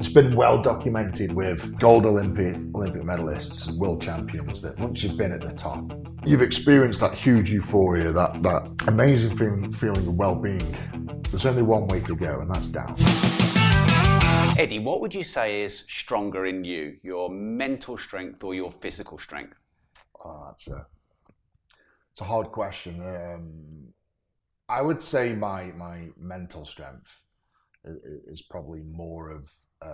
It's been well documented with gold Olympic medalists and world champions that once you've been at the top, you've experienced that huge euphoria, that amazing feeling of well-being. There's only one way to go, and that's down. Eddie, what would you say is stronger in you, your mental strength or your physical strength? Oh, it's a hard question. I would say my mental strength is probably more of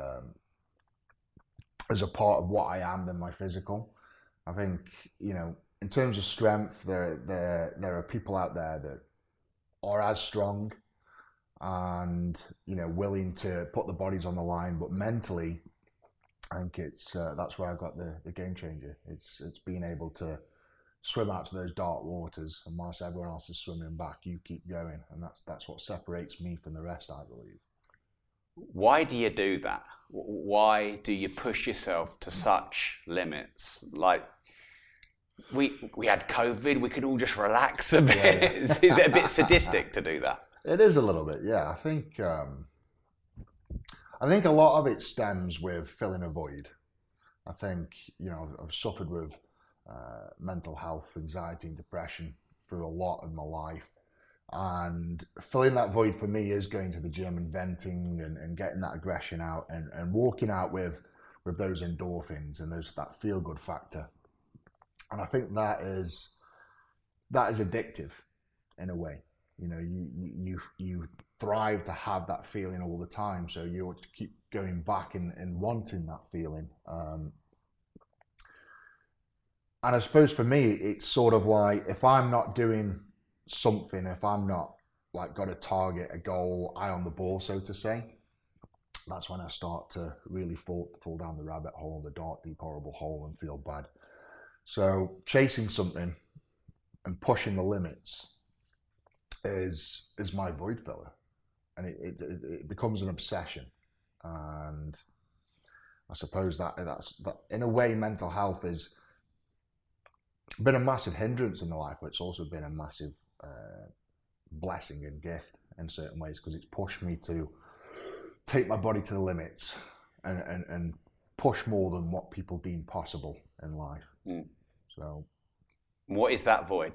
as a part of what I am than my physical. I think, you know, in terms of strength, there are people out there that are as strong and, you know, willing to put the bodies on the line, but mentally, I think it's that's where I've got the game changer. It's being able to swim out to those dark waters, and whilst everyone else is swimming back, you keep going, and that's what separates me from the rest, I believe. Why do you do that? Why do you push yourself to such limits? Like, we had COVID, we could all just relax a bit. Yeah. Is it a bit sadistic to do that? It is a little bit, yeah. I think a lot of it stems with filling a void. I think, you know, I've suffered with mental health, anxiety and depression through a lot of my life. And filling that void for me is going to the gym and venting and getting that aggression out and walking out with those endorphins and that feel-good factor. And I think that is addictive in a way. You know, you thrive to have that feeling all the time, so you ought to keep going back and wanting that feeling. And I suppose for me, it's sort of like, if I'm not doing something, if I'm not like got a target, a goal, eye on the ball, so to say, that's when I start to really fall down the rabbit hole, the dark, deep, horrible hole, and feel bad. So chasing something and pushing the limits is my void filler, and it becomes an obsession. And I suppose that's in a way, mental health has been a massive hindrance in my life, but it's also been a massive blessing and gift in certain ways, because it's pushed me to take my body to the limits and push more than what people deem possible in life. So, what is that void?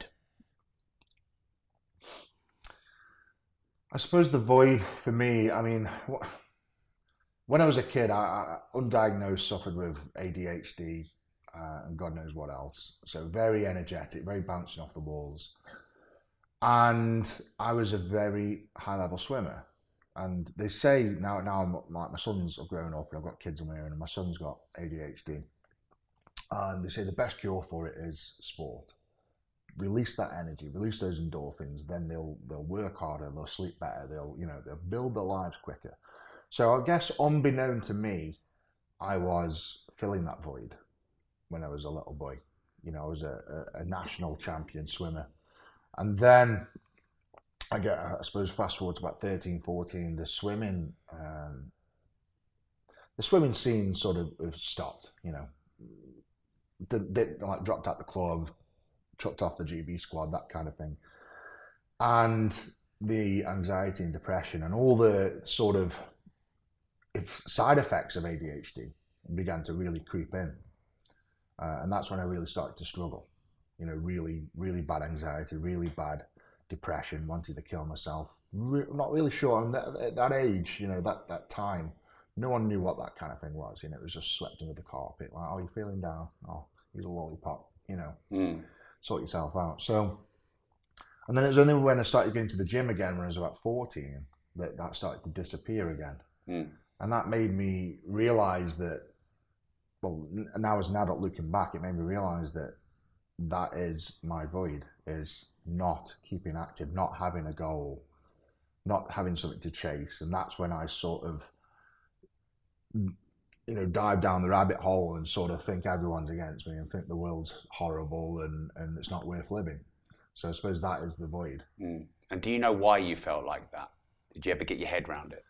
I suppose the void for me, I mean, when I was a kid, I undiagnosed, suffered with ADHD and God knows what else. So very energetic, very bouncing off the walls. And I was a very high-level swimmer. And they say now I'm, like, my sons have grown up and I've got kids of my own, and my son's got ADHD. And they say the best cure for it is sport. Release that energy, release those endorphins, then they'll work harder, they'll sleep better, they'll build their lives quicker. So I guess unbeknown to me, I was filling that void when I was a little boy. You know, I was a national champion swimmer. And then I suppose fast forward to about 13, 14, the swimming scene sort of stopped, you know. Like dropped out the club, chucked off the GB squad, that kind of thing. And the anxiety and depression and all the sort of side effects of ADHD began to really creep in. And that's when I really started to struggle. You know, really, really bad anxiety, really bad depression, wanted to kill myself. Not really sure. And at that age, you know, that time, no one knew what that kind of thing was. You know, it was just swept under the carpet. Like, oh, you're feeling down. Oh, here's a lollipop. You know, sort yourself out. So, and then it was only when I started going to the gym again when I was about 14 that started to disappear again. And that made me realize that, well, now as an adult looking back, it made me realize that is my void, is not keeping active, not having a goal, not having something to chase. And that's when I sort of, you know, dive down the rabbit hole and sort of think everyone's against me and think the world's horrible and it's not worth living. So I suppose that is the void. And do you know why you felt like that? Did you ever get your head around it?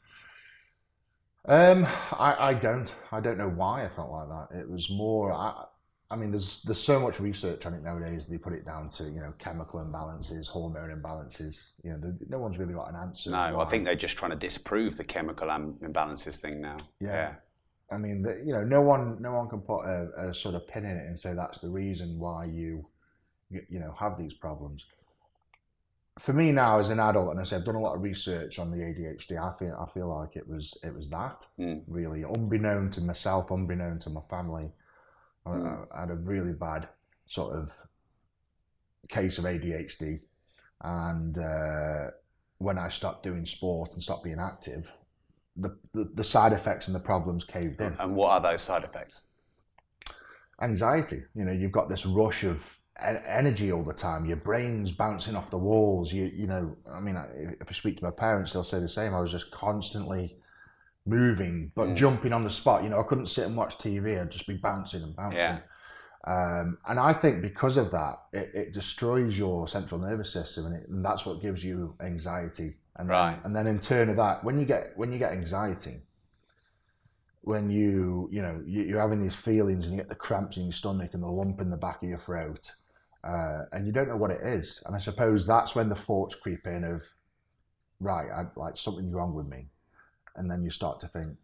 I don't know why I felt like that. It was more, I mean, there's so much research on it nowadays. They put it down to, you know, chemical imbalances, hormone imbalances. You know, no one's really got an answer. No, I think they're just trying to disprove the chemical imbalances thing now. Yeah. I mean, no one can put a sort of pin in it and say that's the reason why you have these problems. For me now as an adult, and I said I've done a lot of research on the ADHD. I feel like it was that really unbeknown to myself, unbeknown to my family. I had a really bad sort of case of ADHD, and when I stopped doing sport and stopped being active, the side effects and the problems caved in. And what are those side effects? Anxiety. You've got this rush of energy all the time. Your brain's bouncing off the walls. I mean, if I speak to my parents, they'll say the same. I was just constantly moving, but jumping on the spot. I couldn't sit and watch TV. I'd just be bouncing and bouncing. Yeah. And I think because of that, it destroys your central nervous system, and that's what gives you anxiety. And right. Then in turn of that, when you get anxiety, when you're having these feelings and you get the cramps in your stomach and the lump in the back of your throat, and you don't know what it is. And I suppose that's when the thoughts creep in of, right, like something's wrong with me. And then you start to think,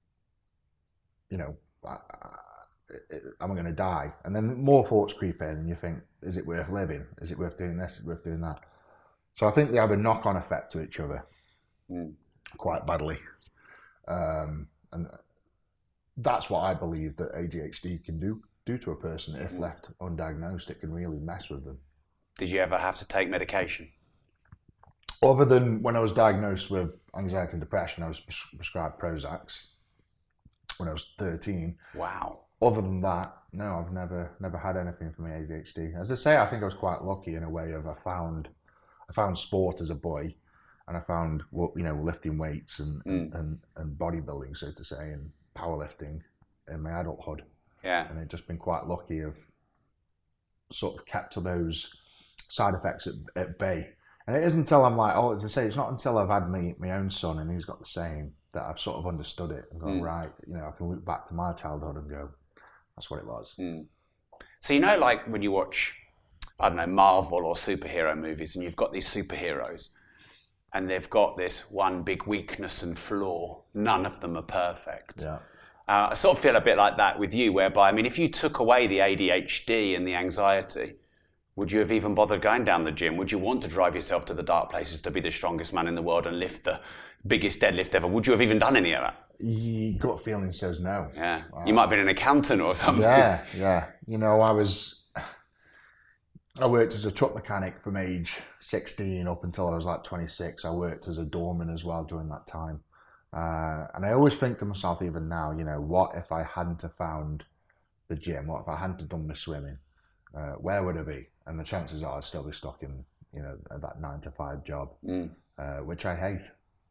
am I going to die? And then more thoughts creep in and you think, is it worth living? Is it worth doing this? Is it worth doing that? So I think they have a knock-on effect to each other quite badly. And that's what I believe that ADHD can do to a person. If left undiagnosed, it can really mess with them. Did you ever have to take medication? Other than when I was diagnosed with anxiety and depression, I was prescribed Prozac when I was 13. Wow. Other than that, no, I've never had anything from ADHD. As I say, I think I was quite lucky in a way of I found sport as a boy, and I found lifting weights and bodybuilding, so to say, and powerlifting in my adulthood. Yeah. And I've just been quite lucky of sort of kept to those side effects at bay. And it isn't until I'm like, as I say, it's not until I've had my own son and he's got the same that I've sort of understood it and gone, right, I can look back to my childhood and go, that's what it was. So, like when you watch, I don't know, Marvel or superhero movies and you've got these superheroes and they've got this one big weakness and flaw. None of them are perfect. Yeah. I sort of feel a bit like that with you, whereby, I mean, if you took away the ADHD and the anxiety, would you have even bothered going down the gym? Would you want to drive yourself to the dark places to be the strongest man in the world and lift the biggest deadlift ever? Would you have even done any of that? Your gut feeling says no. Yeah. You might have been an accountant or something. Yeah. I worked as a truck mechanic from age 16 up until I was like 26. I worked as a doorman as well during that time. And I always think to myself, even now, what if I hadn't have found the gym? What if I hadn't have done my swimming? Where would I be? And the chances are I'd still be stuck in, that 9-to-5 job, which I hate.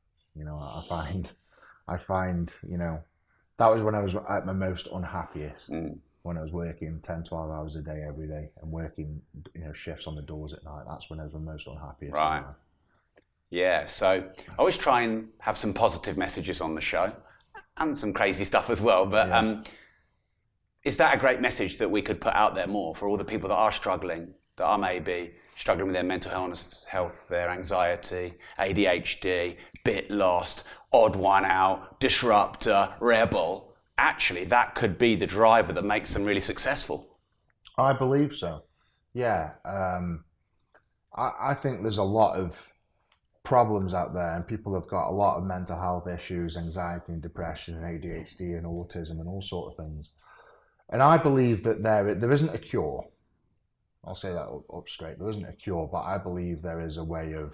I find, that was when I was at my most unhappiest, when I was working 10, 12 hours a day every day and working, shifts on the doors at night. That's when I was the most unhappiest. Right. Yeah, so I always try and have some positive messages on the show and some crazy stuff as well. But is that a great message that we could put out there more for all the people that are struggling, that are maybe struggling with their mental health, their anxiety, ADHD, bit lost, odd one out, disruptor, rebel? Actually, that could be the driver that makes them really successful. I believe so. Yeah. I think there's a lot of problems out there and people have got a lot of mental health issues, anxiety and depression and ADHD and autism and all sorts of things. And I believe that there isn't a cure. I'll say that up straight. There isn't a cure, but I believe there is a way of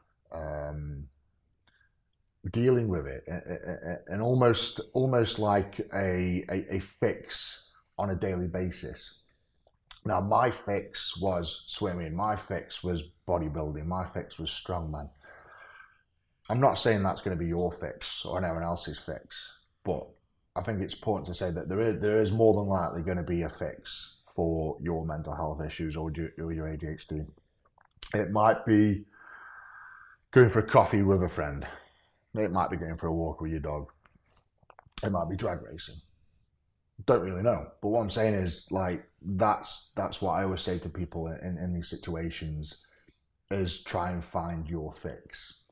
dealing with it, and almost like a fix on a daily basis. Now, my fix was swimming. My fix was bodybuilding. My fix was strongman. I'm not saying that's going to be your fix or anyone else's fix, but I think it's important to say that there is more than likely going to be a fix for your mental health issues or your ADHD. It might be going for a coffee with a friend. It might be going for a walk with your dog. It might be drag racing. Don't really know. But what I'm saying is, like, that's what I always say to people in these situations is try and find your fix.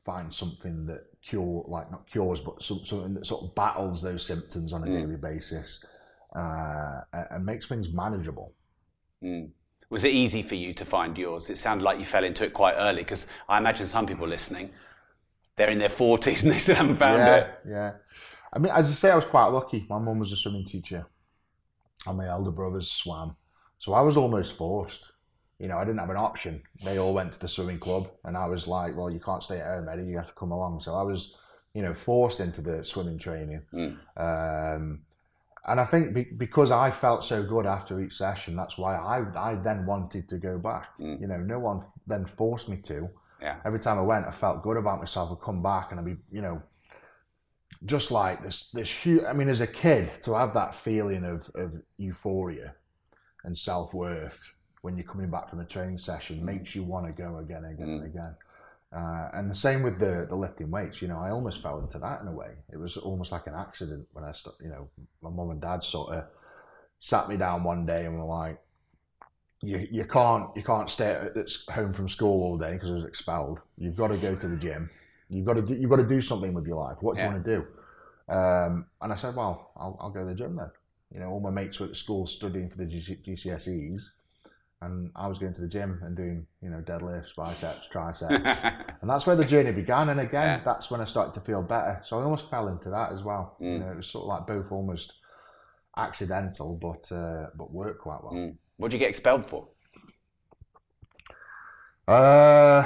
find something that not cures, but something that sort of battles those symptoms on a daily basis, and makes things manageable. Was it easy for you to find yours? It sounded like you fell into it quite early, because I imagine some people listening, they're in their 40s and they still haven't found it. Yeah. I mean, as I say, I was quite lucky. My mum was a swimming teacher, and my elder brothers swam. So I was almost forced. I didn't have an option. They all went to the swimming club, and I was like, well, you can't stay at home, Eddie, you have to come along. So I was, forced into the swimming training. And I think because I felt so good after each session, that's why I then wanted to go back. No one then forced me to. Yeah. Every time I went, I felt good about myself. I'd come back and I'd be, just like this huge. I mean, as a kid, to have that feeling of euphoria and self-worth when you're coming back from a training session makes you want to go again and again. And the same with the lifting weights. I almost fell into that in a way. It was almost like an accident when I my mum and dad sort of sat me down one day and were like, you can't stay at home from school all day because I was expelled. You've got to go to the gym. You've got to do something with your life. What do you want to do? And I said, well, I'll go to the gym then. All my mates were at school studying for the GCSEs. And I was going to the gym and doing, deadlifts, biceps, triceps. And that's where the journey began. And again, that's when I started to feel better. So I almost fell into that as well. It was sort of like both almost accidental, but worked quite well. What did you get expelled for? I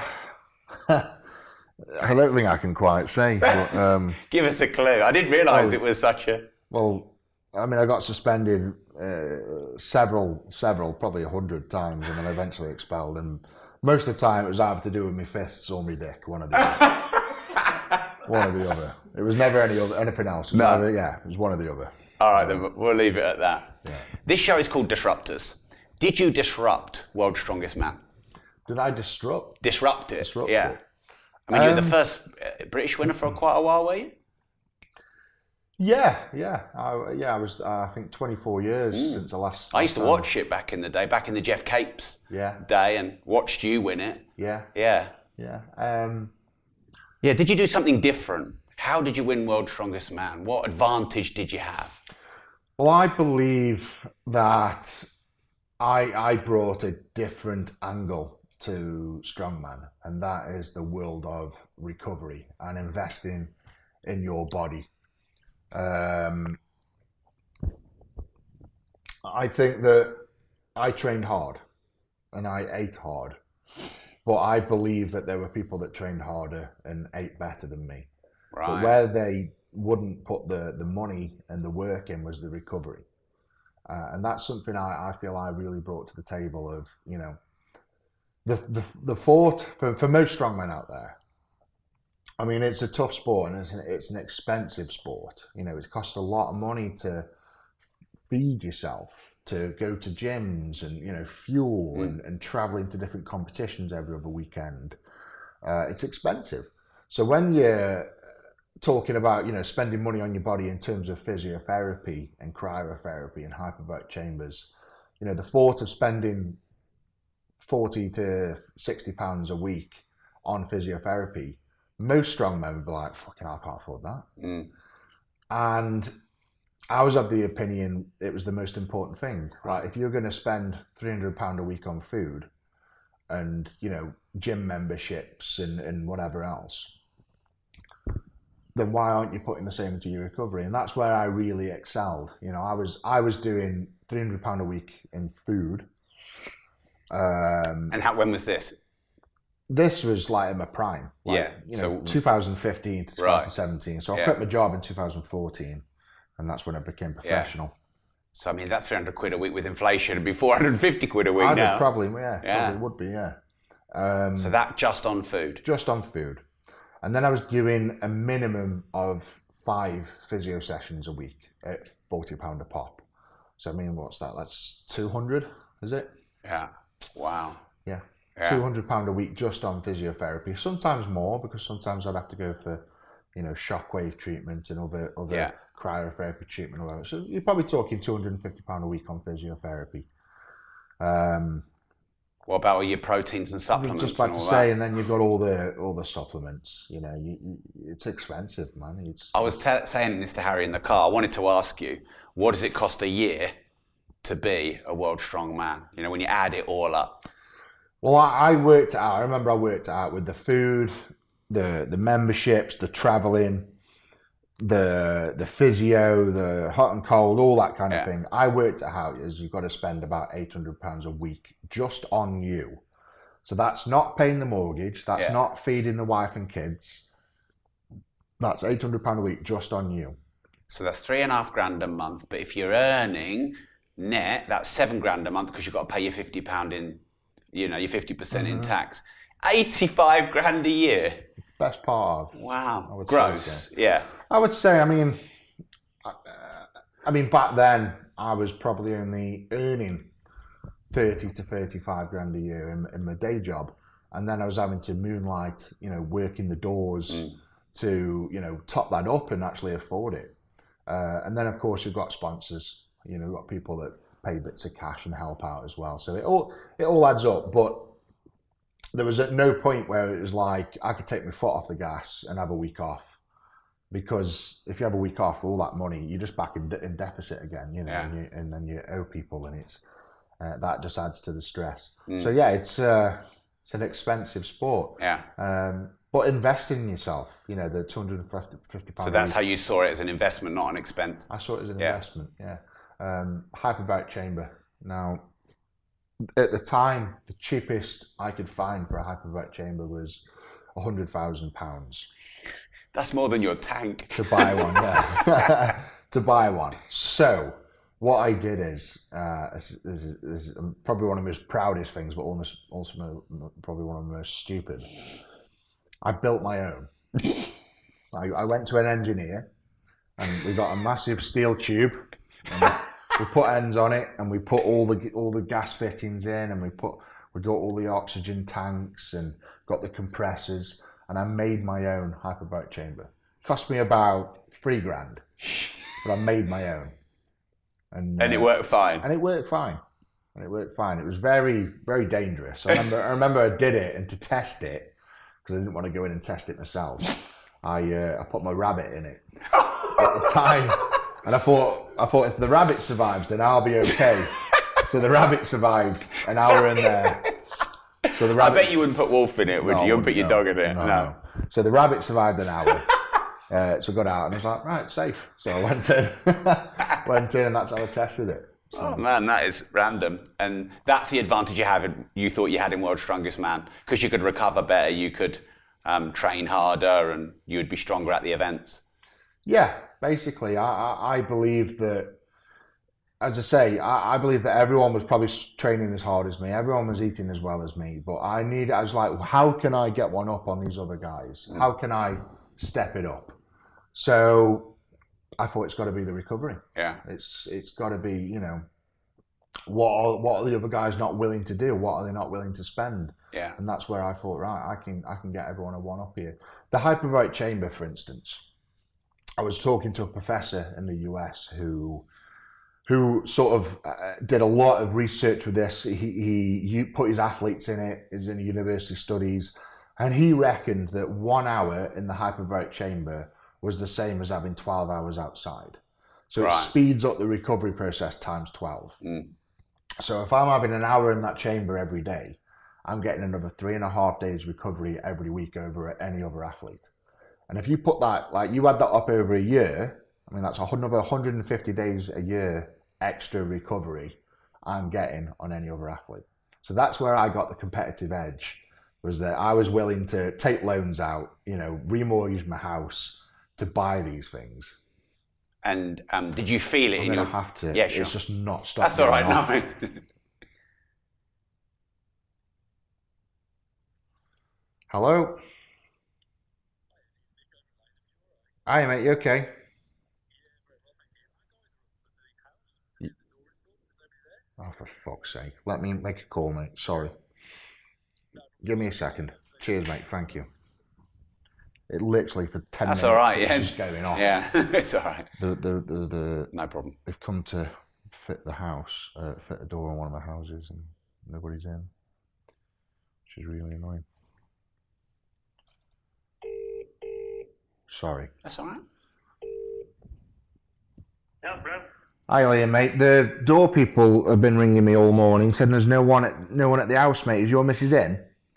don't think I can quite say. But, give us a clue. I didn't realise it was such a... Well, I mean, I got suspended several, probably 100 times, and then eventually expelled. And most of the time, it was either to do with my fists or my dick, one or the other. One or the other. It was never anything else. It was one or the other. All right, then we'll leave it at that. Yeah. This show is called Disruptors. Did you disrupt World's Strongest Man? Did I disrupt? Disrupt it. Disrupt yeah. it. I mean, you're the first British winner for quite a while, were you? Yeah. I was, I think, 24 years since the last. I used to watch it back in the day, back in the Jeff Capes day, and watched you win it. Yeah. Yeah. Did you do something different? How did you win World's Strongest Man? What advantage did you have? Well, I believe that I brought a different angle to strongman, and that is the world of recovery and investing in your body. I think that I trained hard and I ate hard, but I believe that there were people that trained harder and ate better than me. Right. But where they wouldn't put the money and the work in was the recovery. And that's something I feel I really brought to the table of, the thought for most strongmen out there. I mean, it's a tough sport and it's an expensive sport. It costs a lot of money to feed yourself, to go to gyms and, fuel and traveling to different competitions every other weekend. It's expensive. So when you're talking about, spending money on your body in terms of physiotherapy and cryotherapy and hyperbaric chambers, the thought of spending 40 to 60 pounds a week on physiotherapy, most strongmen would be like, fucking hell, I can't afford that. And I was of the opinion it was the most important thing. Right? If you're going to spend £300 a week on food and, gym memberships and whatever else, then why aren't you putting the same into your recovery? And that's where I really excelled. I was doing £300 a week in food. And when was this? This was like in my prime. 2015 to 2017. So I quit my job in 2014, and that's when I became professional. Yeah. So I mean, that 300 quid a week with inflation would be 450 quid a week now. Probably would be, so that just on food? Just on food. And then I was doing a minimum of 5 physio sessions a week at £40 a pop. So I mean, what's that? That's 200, is it? Yeah. Wow. Yeah. £200 a week just on physiotherapy. Sometimes more, because sometimes I'd have to go for, shockwave treatment and other cryotherapy treatment or whatever. So you're probably talking £250 a week on physiotherapy. What about all your proteins and I was supplements just about and to all say, that? and then you've got all the supplements. You know, it's expensive, man. I was saying this to Harry in the car. I wanted to ask you, what does it cost a year to be a world strong man? You know, when you add it all up. Well, I worked it out. I remember I worked it out with the food, the memberships, the traveling, the physio, the hot and cold, all that kind of thing. I worked it out as you've got to spend about £800 a week just on you. So that's not paying the mortgage. That's not feeding the wife and kids. That's £800 a week just on you. So that's $3,500 a month. But if you're earning net, that's $7,000 a month because you've got to pay your £50 in, you know, your 50% in tax. $85,000 a year. Best part of. Wow. Gross. So. Yeah. I would say. I mean, back then I was probably only earning 30 to 35 grand a year in my day job, and then I was having to moonlight, you know, working the doors to, you know, top that up and actually afford it. And then of course you've got sponsors, you know, you've got people that pay bits of cash and help out as well. So it all adds up. But there was at no point where it was like I could take my foot off the gas and have a week off, because if you have a week off, all that money you're just back in deficit again, you know, and then you owe people, and it's. That just adds to the stress. So yeah, it's an expensive sport. Yeah. But invest in yourself. You know, the £250. So that's how you saw it, as an investment, not an expense. I saw it as an investment. Yeah. Hyperbaric chamber. Now, at the time, the cheapest I could find for a hyperbaric chamber was £100,000. That's more than your tank. To buy one. Yeah. To buy one. So. What I did is, this is probably one of the most proudest things, but also probably one of the most stupid. I built my own. I went to an engineer, and we got a massive steel tube, and we put ends on it, and we put all the gas fittings in, and we got all the oxygen tanks, and got the compressors, and I made my own hyperbaric chamber. It cost me about $3,000, but I made my own. And it worked fine. And it worked fine. It was very, very dangerous. I remember I did it, and to test it, because I didn't want to go in and test it myself, I put my rabbit in it at the time, and I thought if the rabbit survives, then I'll be okay. So the rabbit survived an hour in there. So the rabbit, I bet you wouldn't put Wolf in it, would you? You wouldn't put your dog in it. No. So the rabbit survived an hour. So I got out and I was like, right, safe. So I went in, and that's how I tested it. So. Oh man, that is random. And that's the advantage you thought you had in World's Strongest Man, because you could recover better, you could train harder, and you would be stronger at the events. Yeah, basically, I believe that, as I say, I believe that everyone was probably training as hard as me. Everyone was eating as well as me. But I was like, how can I get one up on these other guys? How can I step it up? So I thought it's got to be the recovery. Yeah. It's got to be, you know, what are the other guys not willing to do? What are they not willing to spend? Yeah. And that's where I thought, right, I can get everyone a one up here. The hyperbaric chamber, for instance, I was talking to a professor in the US who sort of did a lot of research with this. He put his athletes in it. He's in university studies, and he reckoned that 1 hour in the hyperbaric chamber was the same as having 12 hours outside. So it speeds up the recovery process times 12. So if I'm having an hour in that chamber every day, I'm getting another 3.5 days recovery every week over any other athlete. And if you put that, like you add that up over a year, I mean, that's another 150 days a year extra recovery I'm getting on any other athlete. So that's where I got the competitive edge, was that I was willing to take loans out, you know, remortgage my house, to buy these things. And did you feel it in your... I have to. Yeah, sure. It's just not stopping. That's all right. No. Hello? Hi, mate. You okay? Oh, for fuck's sake. Let me make a call, mate. Sorry. Give me a second. Cheers, mate. Thank you. It literally for 10 minutes. That's all right, it's just going off. Yeah, it's all right. No problem. They've come to fit the house, fit a door in one of my houses, and nobody's in. which is really annoying. Sorry. That's all right. Yeah, bro. Hi, Liam, mate. The door people have been ringing me all morning, saying there's no one at the house, mate. Is your missus in?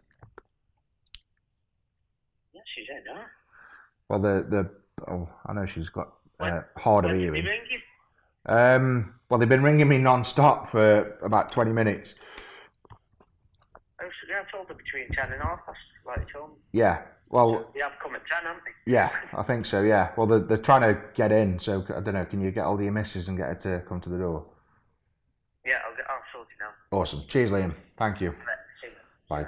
Yeah, she's in, huh? Well, I know she's got hard of When did hearing. they ring you? Well, they've been ringing me non-stop for about 20 minutes. Yeah, I told her between 10 and half past, like you told me. Yeah. Well, They have come at 10, haven't they? yeah, I think so. Yeah. Well, they're trying to get in, so I don't know. Can you get hold of your missus and get her to come to the door? Yeah, I'll sort it now. Awesome. Cheers, Liam. Thank you. See you. Bye.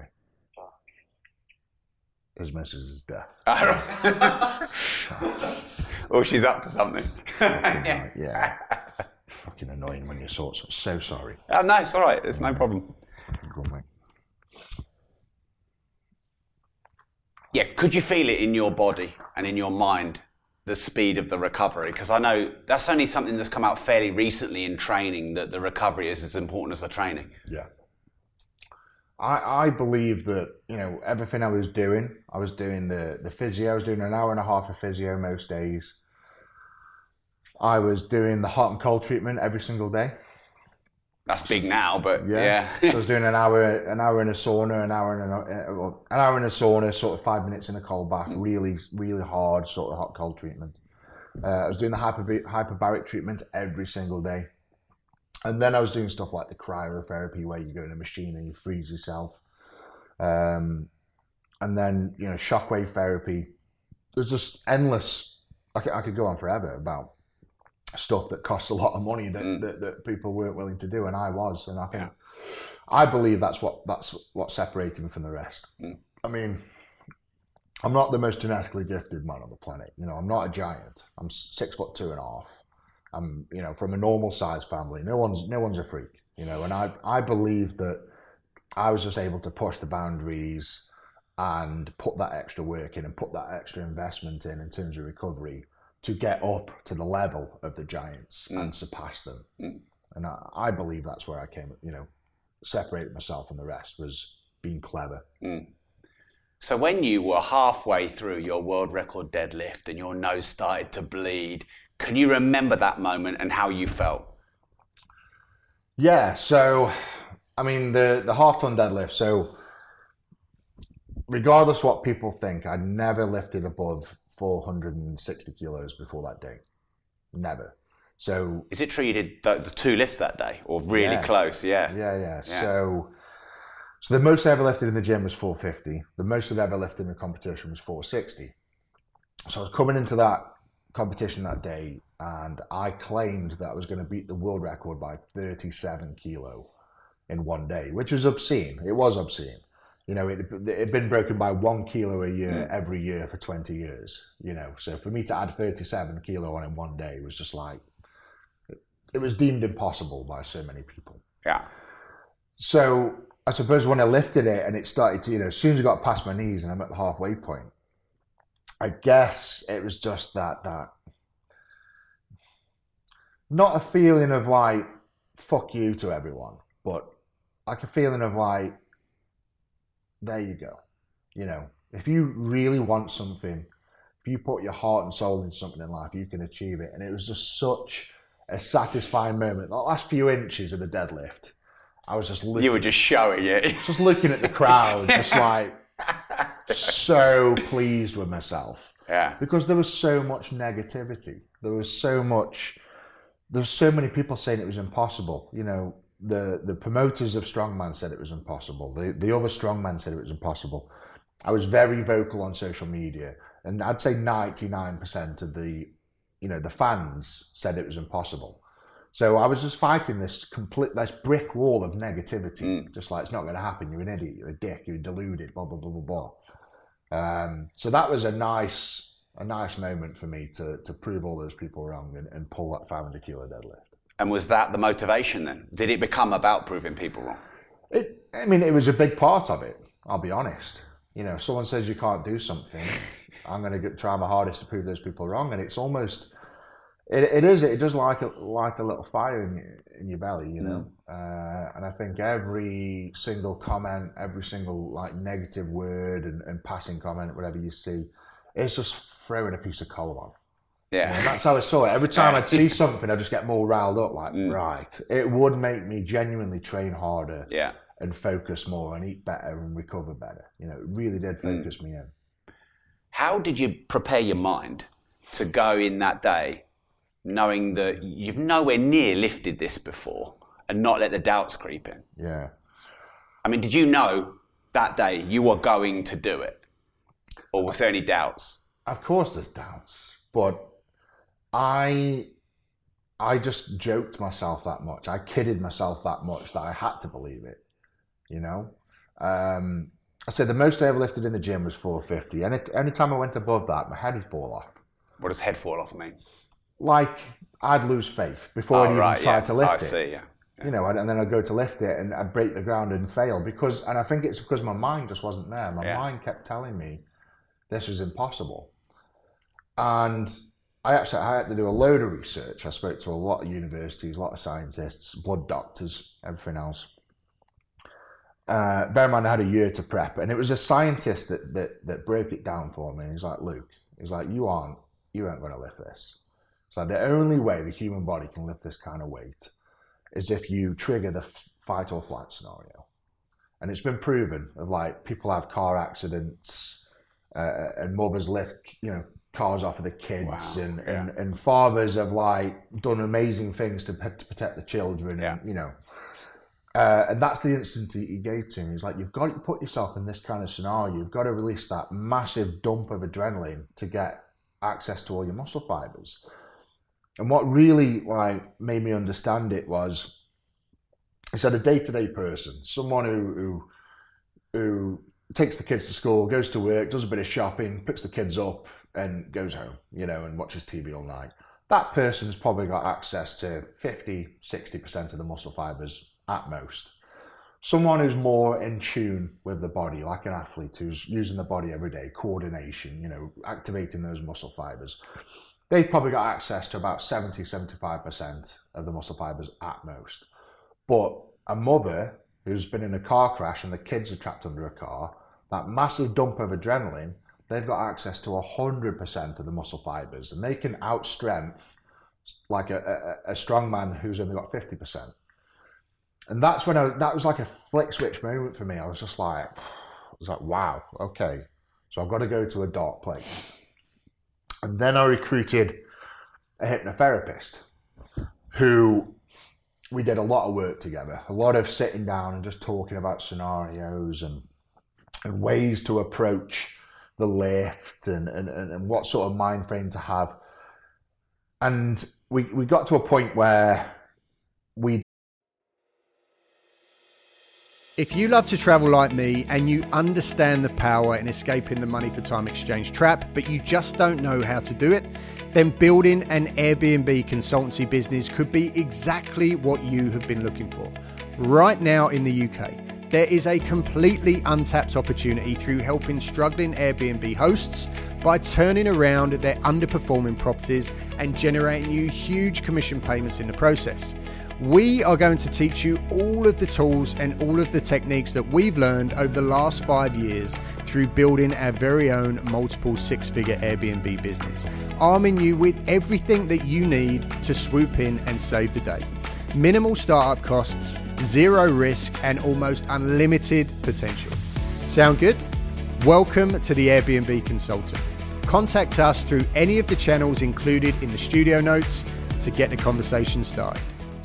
His missus is deaf. Or she's up to something. Yeah. Fucking annoying when you sort something. So sorry. Oh, no, it's all right. It's no problem. Go on, mate. Yeah, could you feel it in your body and in your mind, the speed of the recovery? Because I know that's only something that's come out fairly recently in training, that the recovery is as important as the training. Yeah. I believe that, everything I was doing the physio. I was doing an hour and a half of physio most days. I was doing the hot and cold treatment every single day. That's big now, but yeah. So I was doing an hour in a sauna, an hour in a sauna, sort of 5 minutes in a cold bath, really, really hard sort of hot cold treatment. I was doing the hyperbaric treatment every single day. And then I was doing stuff like the cryotherapy, where you go in a machine and you freeze yourself. And then, shockwave therapy. There's just endless, I could go on forever about stuff that costs a lot of money that people weren't willing to do, and I was. And I think, I believe that's what separated me from the rest. I mean, I'm not the most genetically gifted man on the planet. I'm not a giant. I'm 6'2.5". I'm, from a normal size family. No one's a freak, and I believe that I was just able to push the boundaries and put that extra work in and put that extra investment in terms of recovery to get up to the level of the giants and surpass them. And I believe that's where I came, separated myself from the rest, was being clever. So when you were halfway through your world record deadlift and your nose started to bleed, can you remember that moment and how you felt? Yeah, so, I mean, the half-ton deadlift, so regardless what people think, I'd never lifted above 460 kilos before that day. Never. So... Is it true you did the 2 lifts that day, or really close? Yeah. So the most I ever lifted in the gym was 450. The most I'd ever lifted in the competition was 460. So I was coming into that competition that day, and I claimed that I was going to beat the world record by 37 kilo in one day, which was obscene. It was obscene. It had been broken by 1 kilo a year every year for 20 years. So for me to add 37 kilo on in one day was just like, it was deemed impossible by so many people. Yeah. So I suppose when I lifted it and it started to, as soon as I got past my knees and I'm at the halfway point, I guess it was just that not a feeling of like, fuck you to everyone, but like a feeling of like, there you go. If you really want something, if you put your heart and soul into something in life, you can achieve it. And it was just such a satisfying moment. The last few inches of the deadlift, I was just looking. You were just showing it. Just looking at the crowd, just like so pleased with myself. Yeah. Because there was so much negativity. There was so many people saying it was impossible. The promoters of Strongman said it was impossible. The other strongmen said it was impossible. I was very vocal on social media, and I'd say 99% of the fans said it was impossible. So I was just fighting this brick wall of negativity, just like, it's not going to happen. You're an idiot. You're a dick. You're deluded. Blah blah blah blah blah. So that was a nice moment for me to prove all those people wrong and pull that 500 kilo deadlift. And was that the motivation then? Did it become about proving people wrong? It was a big part of it, I'll be honest. If someone says you can't do something, I'm going to try my hardest to prove those people wrong. And it's almost, It is. It does light a little fire in your belly, you know. And I think every single comment, every single like negative word and passing comment, whatever you see, it's just throwing a piece of coal on. Yeah. And that's how I saw it. Every time I'd see something, I'd just get more riled up. Like, right, it would make me genuinely train harder. Yeah. And focus more and eat better and recover better. You know, it really did focus me in. How did you prepare your mind to go in that day, knowing that you've nowhere near lifted this before and not let the doubts creep in? Yeah. I mean, did you know that day you were going to do it? Or was there any doubts? Of course there's doubts, but I just joked myself that much. I kidded myself that much that I had to believe it, you know? I said the most I ever lifted in the gym was 450. Any time I went above that, my head would fall off. What does head fall off mean? Like, I'd lose faith before I'd even try to lift it. I see, yeah. You know, and then I'd go to lift it and I'd break the ground and fail and I think it's because my mind just wasn't there. My mind kept telling me this was impossible. And I had to do a load of research. I spoke to a lot of universities, a lot of scientists, blood doctors, everything else. Bear in mind, I had a year to prep, and it was a scientist that broke it down for me. He's like, Luke, he's like, you aren't going to lift this. It's like the only way the human body can lift this kind of weight is if you trigger the fight or flight scenario. And it's been proven of like people have car accidents and mothers lift, you know, cars off of the kids and fathers have like done amazing things to protect the children and, you know. And that's the instant he gave to me. He's like, you've got to put yourself in this kind of scenario. You've got to release that massive dump of adrenaline to get access to all your muscle fibers. And what really like made me understand it was, he said a day-to-day person, someone who takes the kids to school, goes to work, does a bit of shopping, picks the kids up and goes home, you know, and watches TV all night. That person's probably got access to 50, 60% of the muscle fibers at most. Someone who's more in tune with the body, like an athlete who's using the body every day, coordination, you know, activating those muscle fibers, they've probably got access to about 70, 75% of the muscle fibers at most. But a mother who's been in a car crash and the kids are trapped under a car, that massive dump of adrenaline, they've got access to 100% of the muscle fibers, and they can outstrength like a strong man who's only got 50%. And that's when that was like a flick switch moment for me. I was like, wow, okay. So I've got to go to a dark place. And then I recruited a hypnotherapist who we did a lot of work together, a lot of sitting down and just talking about scenarios and ways to approach the lift and what sort of mind frame to have. And we got to a point where If you love to travel like me and you understand the power in escaping the money for time exchange trap, but you just don't know how to do it, then building an Airbnb consultancy business could be exactly what you have been looking for. Right now in the UK, there is a completely untapped opportunity through helping struggling Airbnb hosts by turning around their underperforming properties and generating you huge commission payments in the process. We are going to teach you all of the tools and all of the techniques that we've learned over the last 5 years through building our very own multiple six-figure Airbnb business, arming you with everything that you need to swoop in and save the day. Minimal startup costs, zero risk, and almost unlimited potential. Sound good? Welcome to the Airbnb Consultant. Contact us through any of the channels included in the studio notes to get the conversation started.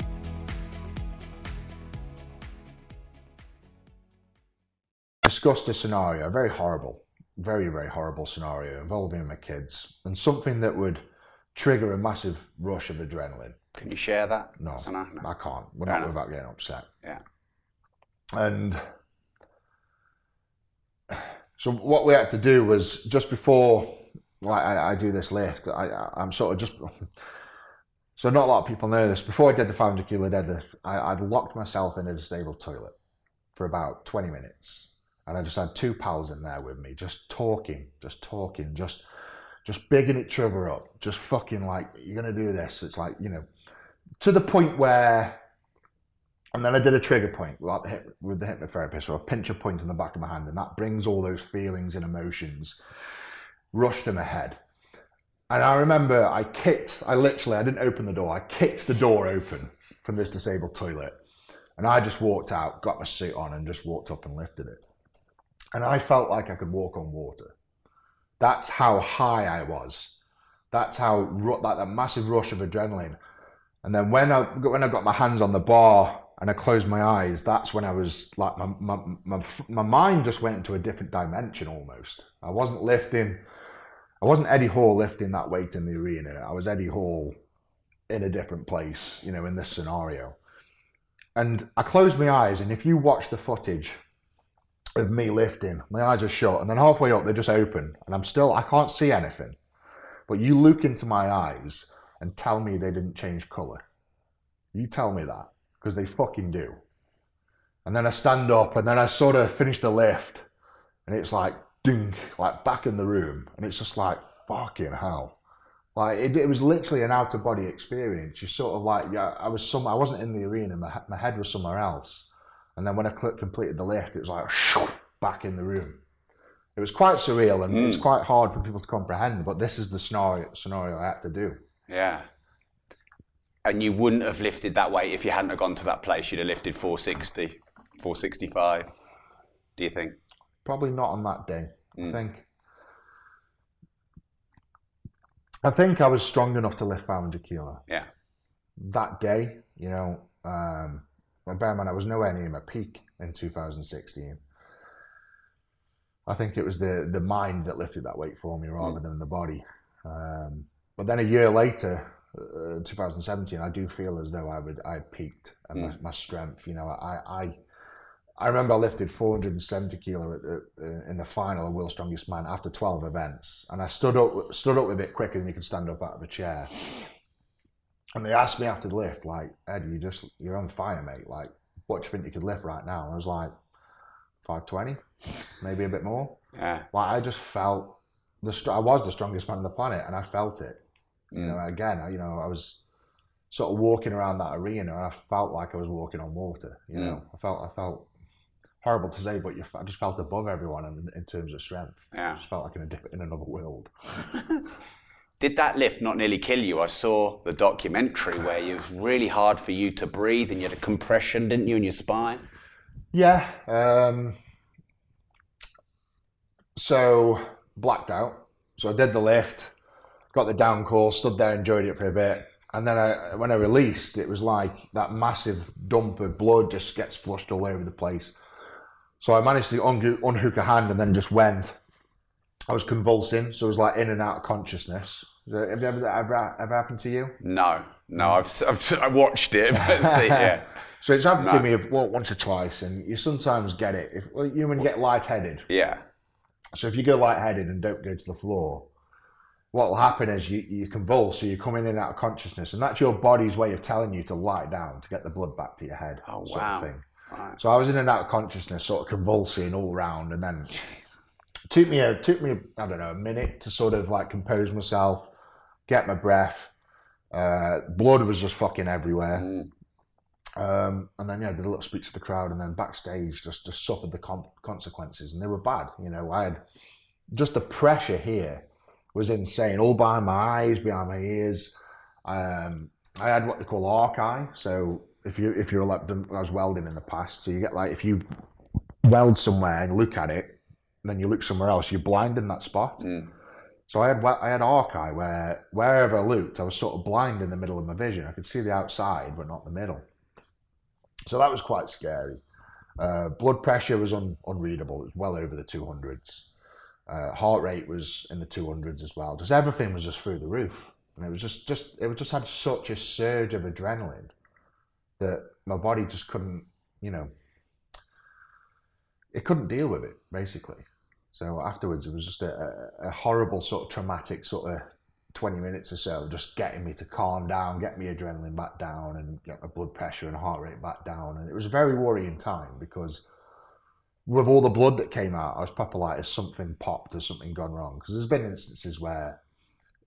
Discussed a scenario, a very horrible, very, very horrible scenario involving my kids and something that would trigger a massive rush of adrenaline. Can you share that? No, I can't. We're not without getting upset. Yeah. And so what we had to do was just before I do this lift, I'm sort of just... So not a lot of people know this. Before I did the 500 kilo deadlift, I'd locked myself in a disabled toilet for about 20 minutes. And I just had two pals in there with me, just talking, just just bigging each other up, just fucking like, you're going to do this. It's like, you know, to the point where, and then I did a trigger point with the hypnotherapist, so a pincher point in the back of my hand, and that brings all those feelings and emotions, rushed to my head. And I remember I didn't open the door, I kicked the door open from this disabled toilet. And I just walked out, got my suit on, and just walked up and lifted it. And I felt like I could walk on water. That's how high I was. That's how, that massive rush of adrenaline. And then when I got my hands on the bar and I closed my eyes, that's when I was like, my mind just went into a different dimension almost. I wasn't Eddie Hall lifting that weight in the arena. I was Eddie Hall in a different place, you know, in this scenario. And I closed my eyes, and if you watch the footage of me lifting, my eyes are shut, and then halfway up, they just open, and I can't see anything. But you look into my eyes and tell me they didn't change colour. You tell me that, because they fucking do. And then I stand up, and then I sort of finish the lift, and it's like, ding, like back in the room, and it's just like, fucking hell. Like, it was literally an out-of-body experience. You sort of like, I wasn't in the arena, my head was somewhere else. And then when I completed the lift, it was like, back in the room. It was quite surreal, and it's quite hard for people to comprehend, but this is the scenario I had to do. Yeah. And you wouldn't have lifted that weight if you hadn't have gone to that place. You'd have lifted 460, 465, do you think? Probably not on that day, I think I was strong enough to lift 500 kilo. Yeah. That day, you know, bear in mind, I was nowhere near my peak in 2016. I think it was the mind that lifted that weight for me rather than the body. But then a year later, 2017, I do feel as though I had peaked and my strength. You know, I remember I lifted 470 kilo in the final of World's Strongest Man after 12 events, and I stood up a bit quicker than you could stand up out of a chair. And they asked me after the lift, like, Ed, you're on fire, mate. Like, what do you think you could lift right now? And I was like, 520, maybe a bit more. Yeah. Like, I just felt I was the strongest man on the planet, and I felt it. You know, again, I was sort of walking around that arena, and I felt like I was walking on water. You know, I felt. Horrible to say, but I just felt above everyone in terms of strength. Yeah. I just felt like in another world. Did that lift not nearly kill you? I saw the documentary where it was really hard for you to breathe and you had a compression, didn't you, in your spine? Yeah. So, blacked out. So I did the lift, got the down call, stood there, enjoyed it for a bit. And then when I released, it was like that massive dump of blood just gets flushed all over the place. So I managed to unhook a hand and then just went. I was convulsing, so it was like in and out of consciousness. Have that ever happened to you? No. I watched it, but yeah. So it's happened to me once or twice, and you sometimes get it. When you get lightheaded. Yeah. So if you go lightheaded and don't go to the floor, what will happen is you convulse, so you come in and out of consciousness, and that's your body's way of telling you to lie down to get the blood back to your head. Oh, sort wow. of thing. Right. So I was in and out of consciousness, sort of convulsing all around, and then it took me I don't know, a minute to sort of like compose myself, get my breath. Blood was just fucking everywhere. And then did a little speech to the crowd, and then backstage just suffered the consequences, and they were bad. You know, I had just the pressure here was insane, all behind my eyes, behind my ears. I had what they call arc eye, so. If you're like, I was welding in the past, so you get like, if you weld somewhere and look at it, and then you look somewhere else, you're blind in that spot. So I had arc eye where wherever I looked, I was sort of blind in the middle of my vision. I could see the outside, but not the middle. So that was quite scary. Blood pressure was unreadable. It was well over the 200s. Heart rate was in the 200s as well. Just everything was just through the roof, and it was just had such a surge of adrenaline that my body just couldn't, it couldn't deal with it, basically. So afterwards, it was just a horrible sort of traumatic sort of 20 minutes or so, just getting me to calm down, get my adrenaline back down, and get my blood pressure and heart rate back down. And it was a very worrying time, because with all the blood that came out, I was proper like, has something popped, has something gone wrong? Because there's been instances where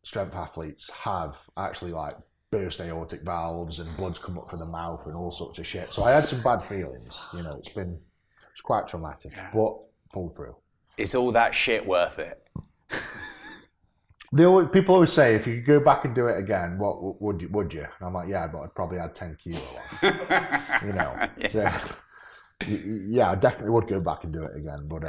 strength athletes have actually like burst aortic valves and blood's come up from the mouth and all sorts of shit. So I had some bad feelings. You know, it's quite traumatic, but pulled through. Is all that shit worth it? People always say, if you could go back and do it again, what would you? And I'm like, yeah, but I'd probably add 10 kilo on. You know, so yeah, I definitely would go back and do it again. But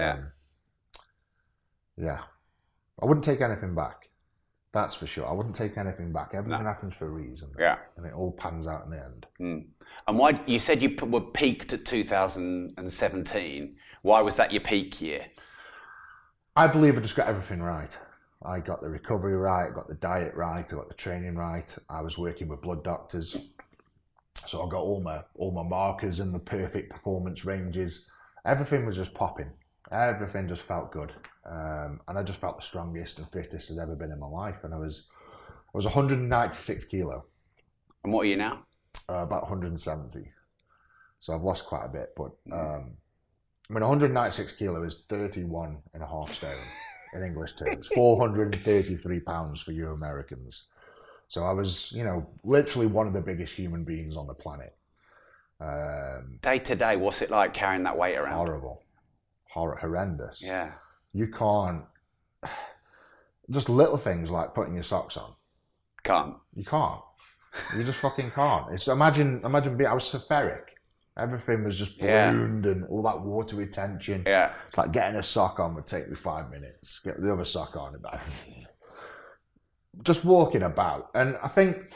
yeah, I wouldn't take anything back. That's for sure. I wouldn't take anything back. Everything happens for a reason. Yeah, and it all pans out in the end. And why you said you were peaked at 2017? Why was that your peak year? I believe I just got everything right. I got the recovery right, I got the diet right, I got the training right. I was working with blood doctors, so I got all my markers in the perfect performance ranges. Everything was just popping. Everything just felt good, and I just felt the strongest and fittest I'd ever been in my life. And I was 196 kilo. And what are you now? About 170. So I've lost quite a bit, but I mean, 196 kilo is 31.5 stone. In English terms, 433 pounds for you Americans. So I was, you know, literally one of the biggest human beings on the planet. Day to day, what's it like carrying that weight around? Horrible. Horrendous. Yeah. You can't, just little things like putting your socks on. Can't. You can't. You just fucking can't. It's imagine being, I was cepheric. Everything was just ballooned and all that water retention. Yeah. It's like getting a sock on would take me 5 minutes. Get the other sock on about. Just walking about. And I think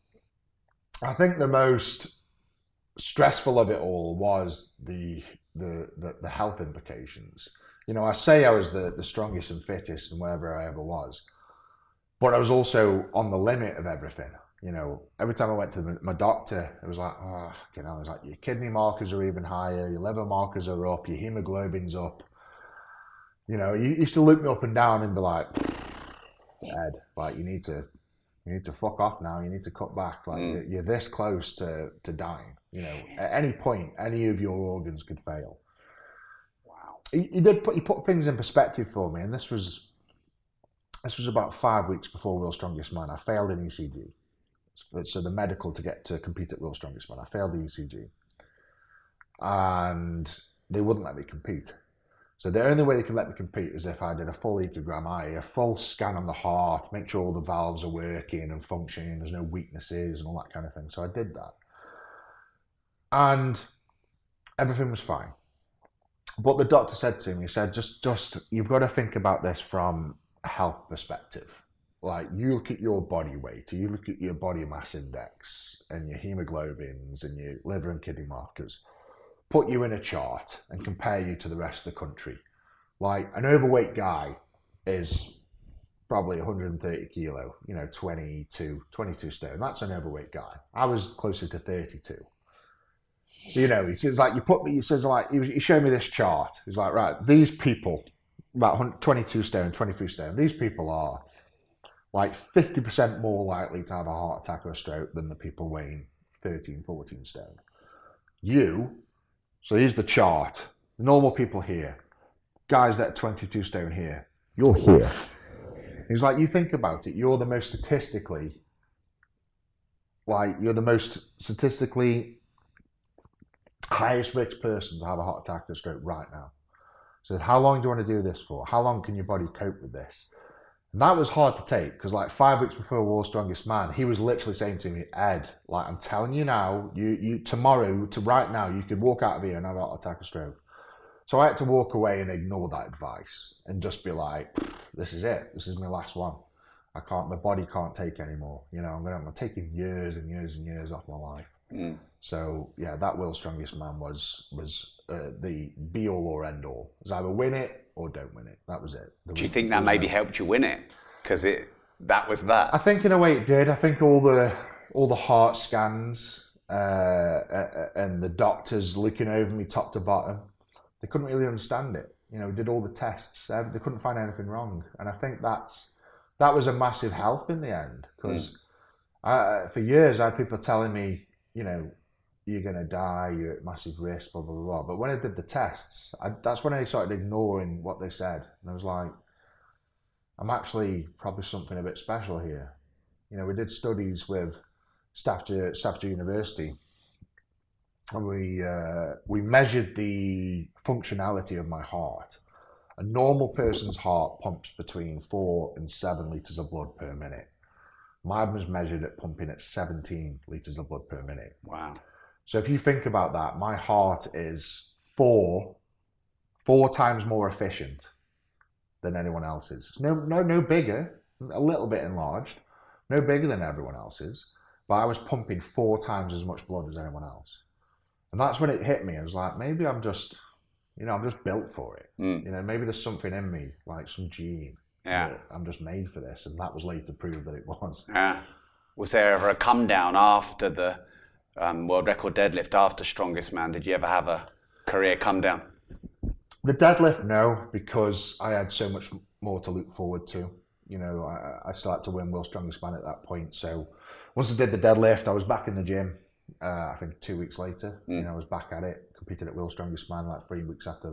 the most stressful of it all was the health implications. You know, I say I was the strongest and fittest and wherever I ever was, but I was also on the limit of everything. You know, every time I went to my doctor, it was like, oh, you know, it was like your kidney markers are even higher, your liver markers are up, your hemoglobin's up. You know, you used to look me up and down and be like, Ed, like you need to fuck off now. You need to cut back. Like you're this close to dying. You know, at any point, any of your organs could fail. Wow. He put things in perspective for me, and this was about 5 weeks before World's Strongest Man. I failed an ECG. So the medical to get to compete at World's Strongest Man. I failed the ECG. And they wouldn't let me compete. So the only way they could let me compete is if I did a full echogram, a full scan on the heart, make sure all the valves are working and functioning, there's no weaknesses and all that kind of thing. So I did that. And everything was fine. But the doctor said to me, he said, just you've got to think about this from a health perspective. Like, you look at your body weight, or you look at your body mass index and your hemoglobins and your liver and kidney markers, put you in a chart and compare you to the rest of the country. Like, an overweight guy is probably 130 kilo, you know, 22 stone. That's an overweight guy. I was closer to 32. So, you know, he says, like, he showed me this chart. He's like, right, these people, about 22 stone, 23 stone, these people are like 50% more likely to have a heart attack or a stroke than the people weighing 13, 14 stone. So here's the chart. The normal people here, guys that are 22 stone here, you're here. He's like, you think about it, you're the most statistically highest risk person to have a heart attack or stroke right now. So how long do you want to do this for? How long can your body cope with this? And that was hard to take because like 5 weeks before World's Strongest Man, he was literally saying to me, Ed, like I'm telling you now, you tomorrow to right now, you could walk out of here and have a heart attack or stroke. So I had to walk away and ignore that advice and just be like, this is it. This is my last one. My body can't take anymore. You know, I'm taking years and years and years off my life. Mm. So yeah, that World's Strongest Man was the be all or end all. It was either win it or don't win it. That was it. Do you think that maybe helped you win it? Because that was that. I think in a way it did. I think all the heart scans and the doctors looking over me top to bottom, they couldn't really understand it. You know, did all the tests, they couldn't find anything wrong. And I think that was a massive help in the end because for years I had people telling me, you know, you're going to die, you're at massive risk, blah, blah, blah. But when I did the tests, that's when I started ignoring what they said. And I was like, I'm actually probably something a bit special here. You know, we did studies with Staffordshire University, and we measured the functionality of my heart. A normal person's heart pumps between 4 and 7 litres of blood per minute. Mine was measured at pumping at 17 litres of blood per minute. Wow. So if you think about that, my heart is four times more efficient than anyone else's. No bigger, a little bit enlarged, no bigger than everyone else's, but I was pumping 4 times as much blood as anyone else. And that's when it hit me. I was like, maybe I'm just built for it. You know, maybe there's something in me, like some gene. Yeah. I'm just made for this. And that was later proved that it was. Yeah. Was there ever a come down after the world record deadlift, after Strongest Man? Did you ever have a career come down? The deadlift, no, because I had so much more to look forward to. You know, I still had to win World's Strongest Man at that point. So once I did the deadlift, I was back in the gym. I think 2 weeks later, you know, I was back at it, competed at World's Strongest Man like 3 weeks after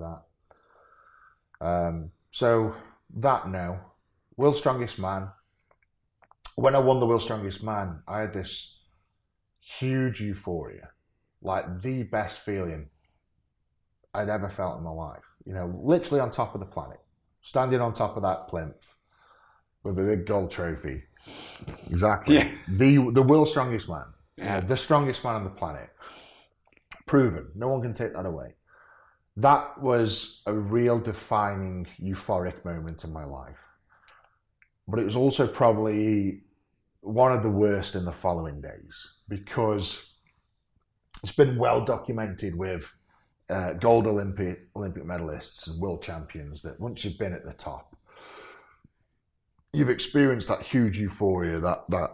that. So that, no. World's Strongest Man. When I won the World's Strongest Man, I had this huge euphoria, like the best feeling I'd ever felt in my life. You know, literally on top of the planet, standing on top of that plinth with a big gold trophy. Exactly. Yeah. The World's Strongest Man. Yeah. You know, the strongest man on the planet. Proven. No one can take that away. That was a real defining, euphoric moment in my life. But it was also probably one of the worst in the following days, because it's been well documented with gold Olympic medalists and world champions that once you've been at the top, you've experienced that huge euphoria, that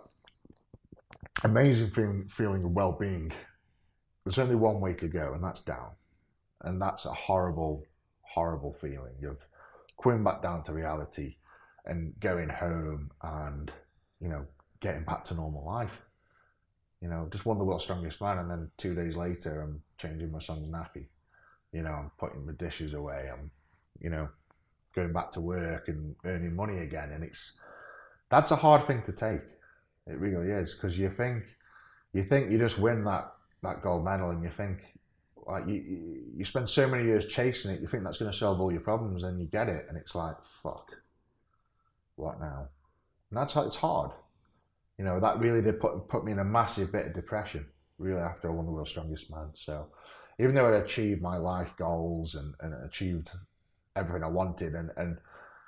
amazing feeling of well-being. There's only one way to go, and that's down. And that's a horrible, horrible feeling of coming back down to reality and going home and, you know, getting back to normal life. You know, just won the World's Strongest Man, and then 2 days later, I'm changing my son's nappy. You know, I'm putting the dishes away. I'm, you know, going back to work and earning money again. And that's a hard thing to take. It really is, because you think you just win that gold medal, and you think, like, you spend so many years chasing it, you think that's going to solve all your problems, and you get it, and it's like, fuck, what now? And it's hard. You know, that really did put me in a massive bit of depression, really, after I won the World's Strongest Man. So even though I'd achieved my life goals and achieved everything I wanted, and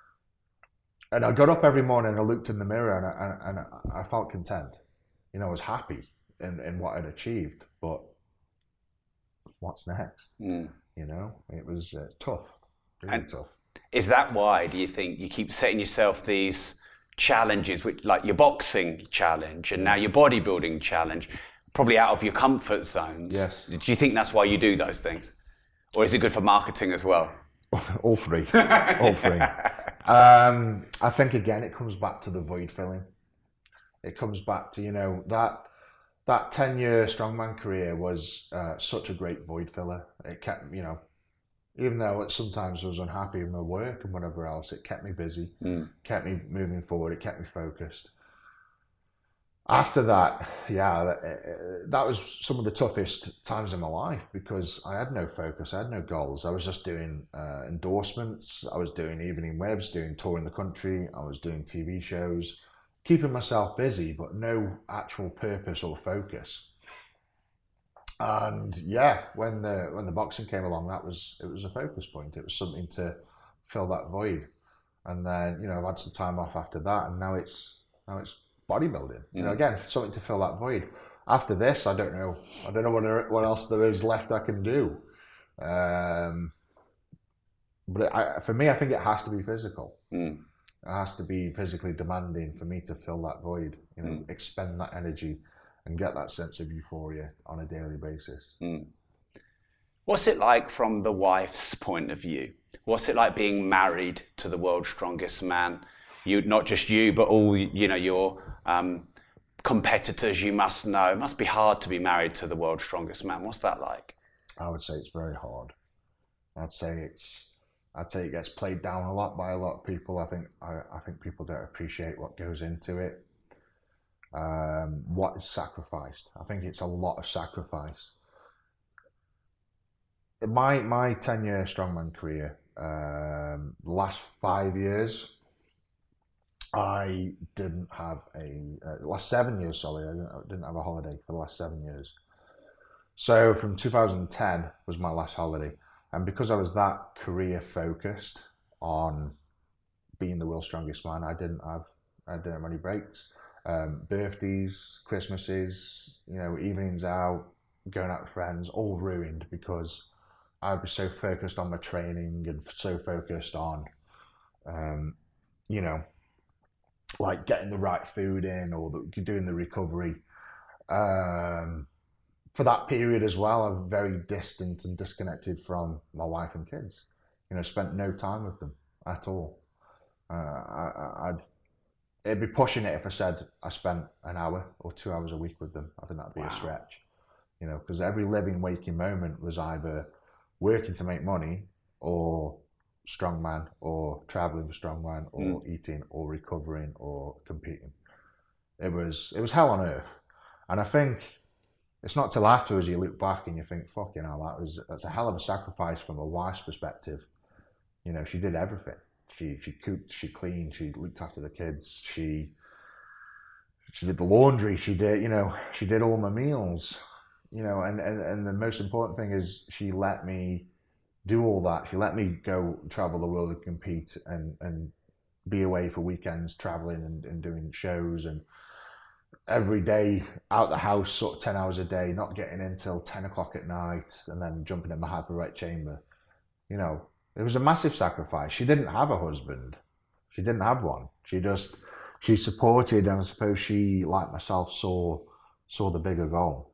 I got up every morning and I looked in the mirror and I felt content. You know, I was happy in what I'd achieved, but what's next? You know, it was tough, really tough. Is that why, do you think, you keep setting yourself these challenges, which, like your boxing challenge and now your bodybuilding challenge, probably out of your comfort zones? Yes. Do you think that's why you do those things? Or is it good for marketing as well? All three. All three. I think, again, it comes back to the void filling. It comes back to, you know, that 10-year strongman career was such a great void filler. It kept, you know, even though sometimes I was unhappy with my work and whatever else, it kept me busy, kept me moving forward, it kept me focused. After that, yeah, that was some of the toughest times in my life, because I had no focus, I had no goals. I was just doing endorsements, I was doing evening webs, doing touring the country, I was doing TV shows, keeping myself busy, but no actual purpose or focus. And yeah, when the boxing came along, it was a focus point. It was something to fill that void. And then, you know, I've had some time off after that, and now it's bodybuilding. You know, again, something to fill that void. After this, I don't know what else there is left I can do. But for me, I think it has to be physical. It has to be physically demanding for me to fill that void. You know, expend that energy and get that sense of euphoria on a daily basis. What's it like from the wife's point of view? What's it like being married to the World's Strongest Man? You, not just you, but all, you know, your competitors, you must know. It must be hard to be married to the World's Strongest Man. What's that like? I would say it's very hard. I'd say I'd say it gets played down a lot by a lot of people. I think people don't appreciate what goes into it. What is sacrificed? I think it's a lot of sacrifice. My 10-year strongman career, the last 5 years, I didn't have last 7 years, sorry, I didn't have a holiday for the last 7 years. So from 2010 was my last holiday. And because I was that career focused on being the world's strongest man, I didn't have any breaks. Birthdays, Christmases, evenings out, going out with friends, all ruined because I was so focused on my training and so focused on, like getting the right food in or doing the recovery. For that period as well, I'm very distant and disconnected from my wife and kids. Spent no time with them at all. It'd be pushing it if I said I spent an hour or 2 hours a week with them. I think that'd be a stretch. Because every living, waking moment was either working to make money or strongman or traveling for strongman or eating or recovering or competing. It was hell on earth. And I think it's not till afterwards you look back and you think, fucking hell, that's a hell of a sacrifice from a wife's perspective. She did everything. She cooked, she cleaned, she looked after the kids, she did the laundry, she did all my meals, and the most important thing is she let me do all that. She let me go travel the world and compete and be away for weekends, traveling and doing shows, and every day out the house, sort of 10 hours a day, not getting in till 10 o'clock at night, and then jumping in my hyperbarometric chamber. It was a massive sacrifice. She didn't have a husband. She didn't have one. She supported, and I suppose she, like myself, saw the bigger goal.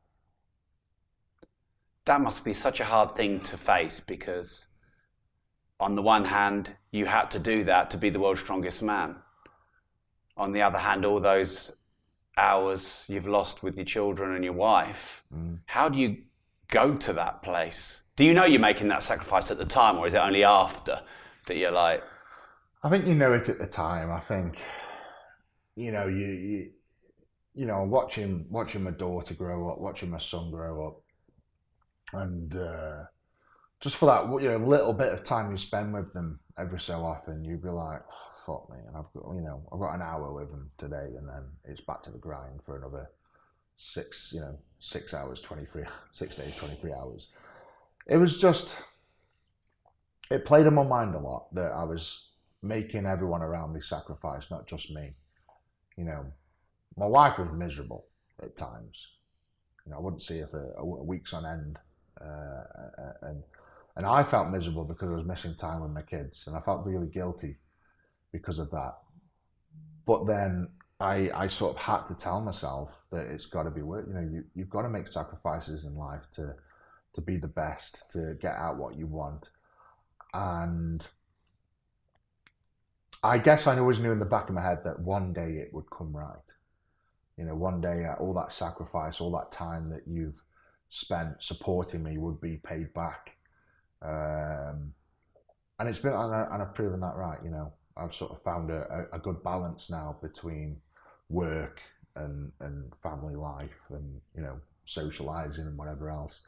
That must be such a hard thing to face because on the one hand, you had to do that to be the world's strongest man. On the other hand, all those hours you've lost with your children and your wife, how do you go to that place? Do you know you're making that sacrifice at the time, or is it only after that you're like... I think you know it at the time. I think, watching my daughter grow up, watching my son grow up, and just for that little bit of time you spend with them every so often, you'd be like, oh, fuck me, and I've got an hour with them today, and then it's back to the grind for another 6 hours, 6 days, 23 hours. It was just, it played in my mind a lot that I was making everyone around me sacrifice, not just me. My wife was miserable at times. I wouldn't see her for weeks on end. And I felt miserable because I was missing time with my kids, and I felt really guilty because of that. But then I sort of had to tell myself that it's got to be worth. You've got to make sacrifices in life to be the best, to get out what you want. And I guess I always knew in the back of my head that one day it would come right. One day all that sacrifice, all that time that you've spent supporting me would be paid back. And it's been, and I've proven that right. I've sort of found a good balance now between work and family life and, socializing and whatever else.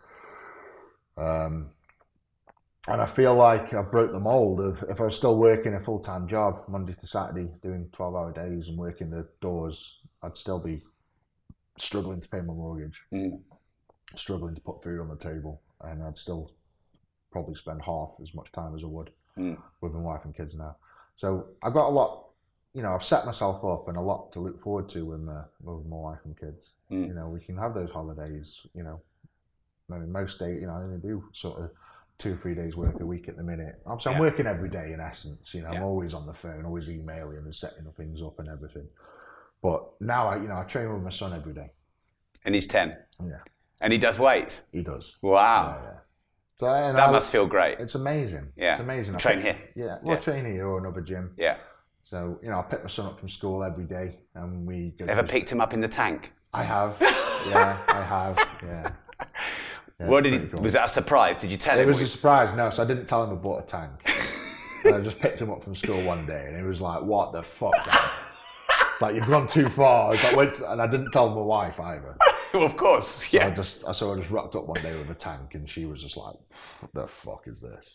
And I feel like I broke the mold of, if I was still working a full-time job, Monday to Saturday, doing 12-hour days and working the doors, I'd still be struggling to pay my mortgage, struggling to put food on the table, and I'd still probably spend half as much time as I would with my wife and kids now. So I've got a lot, I've set myself up and a lot to look forward to with my wife and kids. We can have those holidays, most days, I only do sort of 2 or 3 days work a week at the minute. Obviously, I'm working every day in essence. I'm always on the phone, always emailing and setting things up and everything. But now I train with my son every day. And he's 10. Yeah. And he does weights. He does. Wow. Yeah. So, that must feel great. It's amazing. Yeah. It's amazing. Train here. Yeah. Well, train here or another gym. Yeah. So I pick my son up from school every day, and we go. Ever picked him up in the tank? I have. Yeah, I have. Yeah. What did he? Cool. Was that a surprise? Did you tell him? It was a surprise. No, so I didn't tell him I bought a tank. And I just picked him up from school one day, and he was like, "What the fuck, Dad?" It's like, "You've gone too far." It's like, and I didn't tell my wife either. Well, of course, yeah. So I just rocked up one day with a tank, and she was just like, "What the fuck is this?"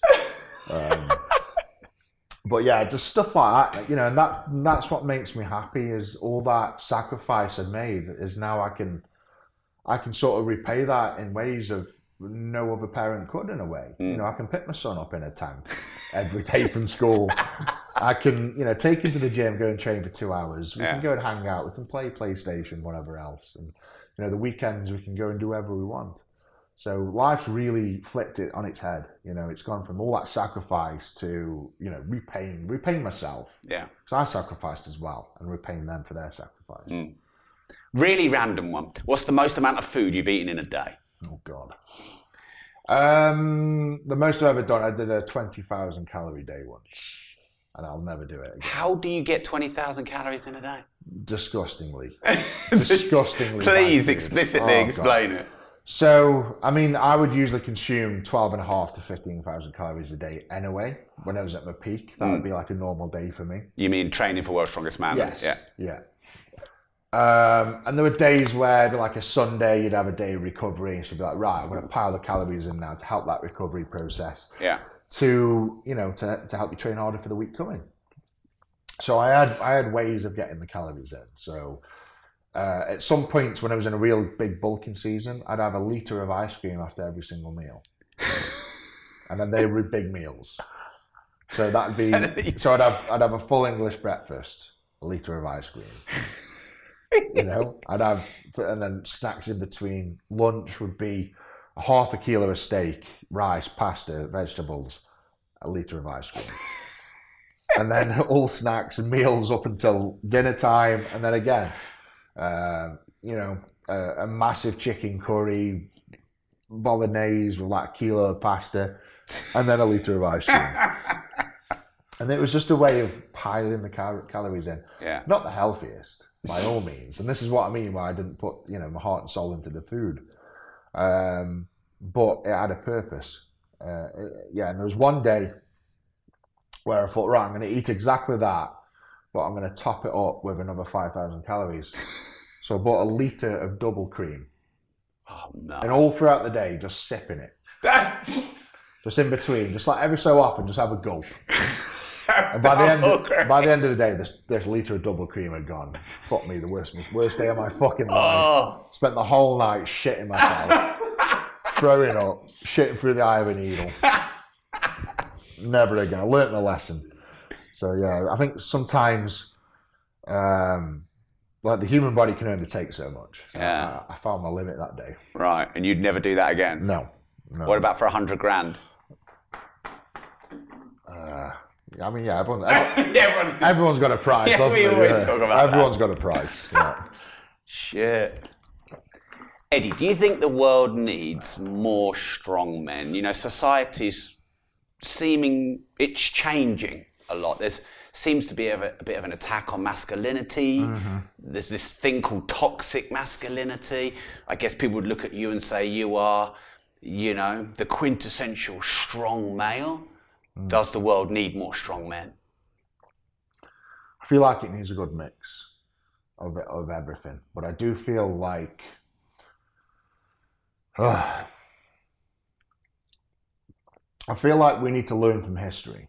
But yeah, just stuff like that, you know, and that's what makes me happy, is all that sacrifice I made is now I can sort of repay that in ways of no other parent could, in a way. You know, I can pick my son up in a tank every day from school. I can, you know, take him to the gym, go and train for 2 hours. We can go and hang out. We can play PlayStation, whatever else. And, you know, the weekends we can go and do whatever we want. So life's really flipped it on its head. You know, it's gone from all that sacrifice to, you know, repaying myself. Yeah. Because I sacrificed as well, and repaying them for their sacrifice. Really random one. What's the most amount of food you've eaten in a day? Oh, God. The most I've ever done, I did a 20,000 calorie day once. And I'll never do it again. How do you get 20,000 calories in a day? Disgustingly. Disgustingly. Please explicitly explain it. So, I mean, I would usually consume 12,500 to 15,000 calories a day anyway. When I was at my peak, that would be like a normal day for me. You mean training for World's Strongest Man? Yes. Yeah. And there were days where, like a Sunday, you'd have a day of recovery, and she'd be like, "Right, I'm going to pile the calories in now to help that recovery process." Yeah. To, you know, to help you train harder for the week coming. So I had ways of getting the calories in. So at some points when I was in a real big bulking season, I'd have a litre of ice cream after every single meal. And then they were big meals. So that'd be, so I'd have a full English breakfast, a litre of ice cream. You know, and then snacks in between. Lunch would be half a kilo of steak, rice, pasta, vegetables, a litre of ice cream. And then all snacks and meals up until dinner time. And then again, you know, a massive chicken curry, bolognese with like a kilo of pasta, and then a litre of ice cream. And it was just a way of piling the calories in. Yeah. Not the healthiest, by all means. And this is what I mean why I didn't put, you know, my heart and soul into the food. But it had a purpose. Yeah, and there was one day where I thought, right, I'm going to eat exactly that, but I'm going to top it up with another 5,000 calories. So I bought a litre of double cream. Oh, no. And all throughout the day, just sipping it. Just in between, just like every so often, just have a gulp. And by the end of the day, this litre of double cream had gone. Fuck me, the worst day of my fucking life. Spent the whole night shitting myself, throwing up, shitting through the eye of a needle. Never again. I learnt my lesson. So yeah, I think sometimes, like the human body can only take so much. Yeah. I found my limit that day. Right, and you'd never do that again? No. What about for 100 grand? I mean, yeah, everyone's got a price. Yeah, we always talk about Everyone's got a price. Yeah. Shit. Eddie, do you think the world needs more strong men? You know, society's it's changing a lot. There seems to be a bit of an attack on masculinity. Mm-hmm. There's this thing called toxic masculinity. I guess people would look at you and say you are, you know, the quintessential strong male. Does the world need more strong men? I feel like it needs a good mix of everything, but I do feel like I feel like we need to learn from history,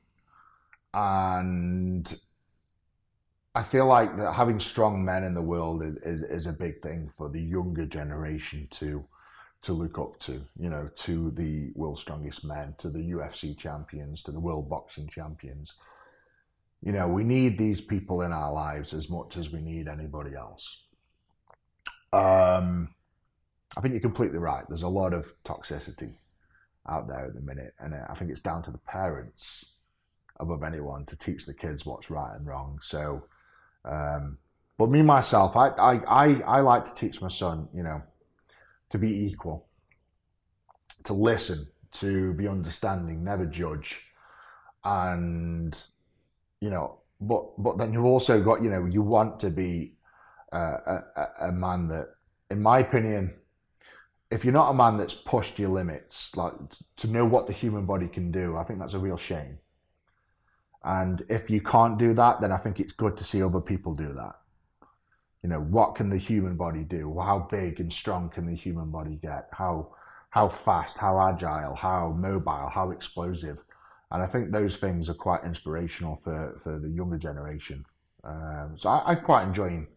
and I feel like that having strong men in the world is a big thing for the younger generation to look up to, you know, to the world's strongest men, to the UFC champions, to the world boxing champions. You know, we need these people in our lives as much as we need anybody else. I think you're completely right. There's a lot of toxicity out there at the minute, and I think it's down to the parents above anyone to teach the kids what's right and wrong. So, but me myself, I like to teach my son, you know, to be equal, to listen, to be understanding, never judge. And, you know, but then you've also got, you know, you want to be a man that, in my opinion, if you're not a man that's pushed your limits, like to know what the human body can do, I think that's a real shame. And if you can't do that, then I think it's good to see other people do that. You know, what can the human body do? How big and strong can the human body get? How fast, how agile, how mobile, how explosive? And I think those things are quite inspirational for the younger generation. So I quite enjoy.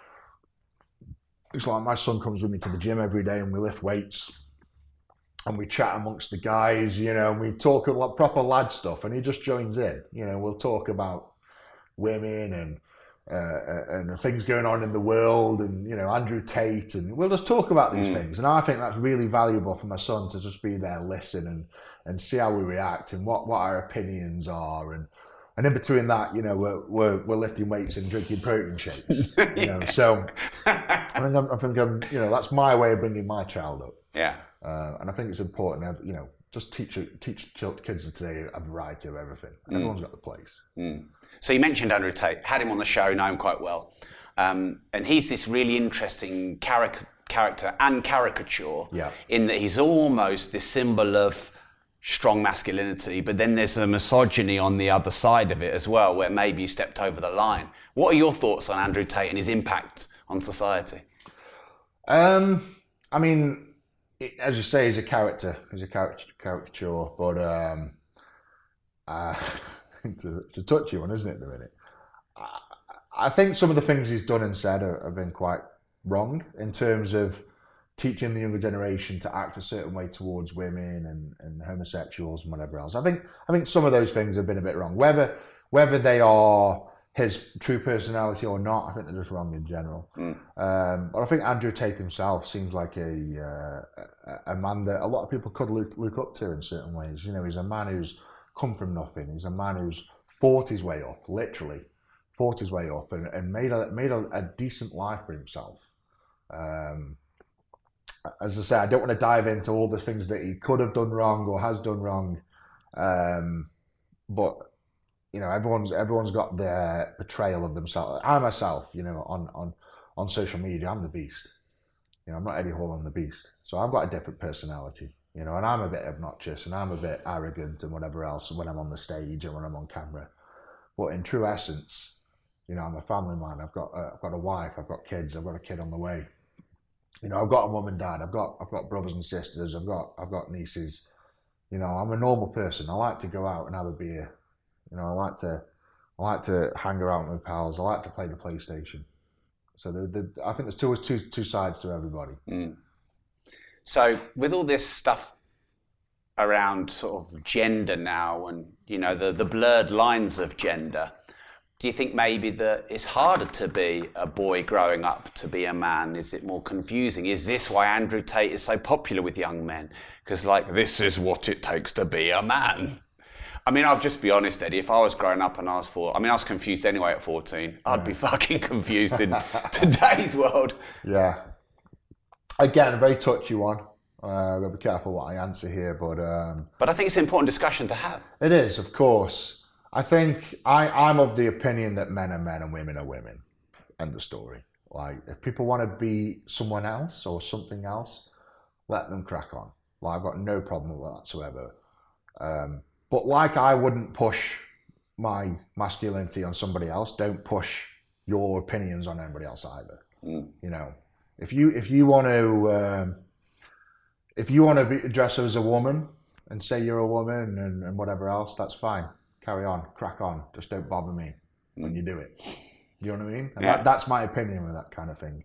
It's like my son comes with me to the gym every day and we lift weights and we chat amongst the guys, you know, and we talk about proper lad stuff, and he just joins in. You know, we'll talk about women and things going on in the world, and, you know, Andrew Tate, and we'll just talk about these things. And I think that's really valuable for my son to just be there, listen and see how we react and what our opinions are. And in between that, you know, we're lifting weights and drinking protein shakes. You know, so I think I'm, you know, that's my way of bringing my child up. Yeah. And I think it's important, you know, just teach kids of today a variety of everything. Everyone's got the place. So you mentioned Andrew Tate. Had him on the show, know him quite well. And he's this really interesting character and caricature, in that he's almost this symbol of strong masculinity, but then there's a misogyny on the other side of it as well, where maybe he stepped over the line. What are your thoughts on Andrew Tate and his impact on society? I mean, as you say, he's a caricature, but it's a touchy one, isn't it, at the minute? I think some of the things he's done and said have been quite wrong in terms of teaching the younger generation to act a certain way towards women and homosexuals and whatever else. I think some of those things have been a bit wrong. Whether they are his true personality or not, I think they're just wrong in general. But I think Andrew Tate himself seems like a man that a lot of people could look up to in certain ways. You know, he's a man who's come from nothing. He's a man who's fought his way up, literally fought his way up, and made a decent life for himself. As I say, I don't want to dive into all the things that he could have done wrong or has done wrong, but you know, everyone's got their portrayal of themselves. I myself, you know, on social media, I'm the beast. You know, I'm not Eddie Hall, I'm the beast. So I've got a different personality, you know, and I'm a bit obnoxious and I'm a bit arrogant and whatever else when I'm on the stage and when I'm on camera. But in true essence, you know, I'm a family man. I've got a wife. I've got kids. I've got a kid on the way. You know, I've got a mum and dad. I've got brothers and sisters. I've got nieces. You know, I'm a normal person. I like to go out and have a beer. You know, I like to hang around with my pals. I like to play the PlayStation. So I think there's two sides to everybody. So with all this stuff around sort of gender now, and you know the blurred lines of gender, do you think maybe that it's harder to be a boy growing up to be a man? Is it more confusing? Is this why Andrew Tate is so popular with young men? Because like, this is what it takes to be a man. I mean, I'll just be honest, Eddie, if I was growing up and I was confused anyway at 14. I'd be fucking confused in today's world. Yeah. Again, a very touchy one. I've got to be careful what I answer here, but I think it's an important discussion to have. It is, of course. I think I'm of the opinion that men are men and women are women. End of story. Like, if people want to be someone else or something else, let them crack on. Like, I've got no problem with that whatsoever. But like, I wouldn't push my masculinity on somebody else. Don't push your opinions on anybody else either. You know, if you want to dress as a woman and say you're a woman and whatever else, that's fine. Carry on, crack on. Just don't bother me when you do it. You know what I mean? And that's my opinion with that kind of thing.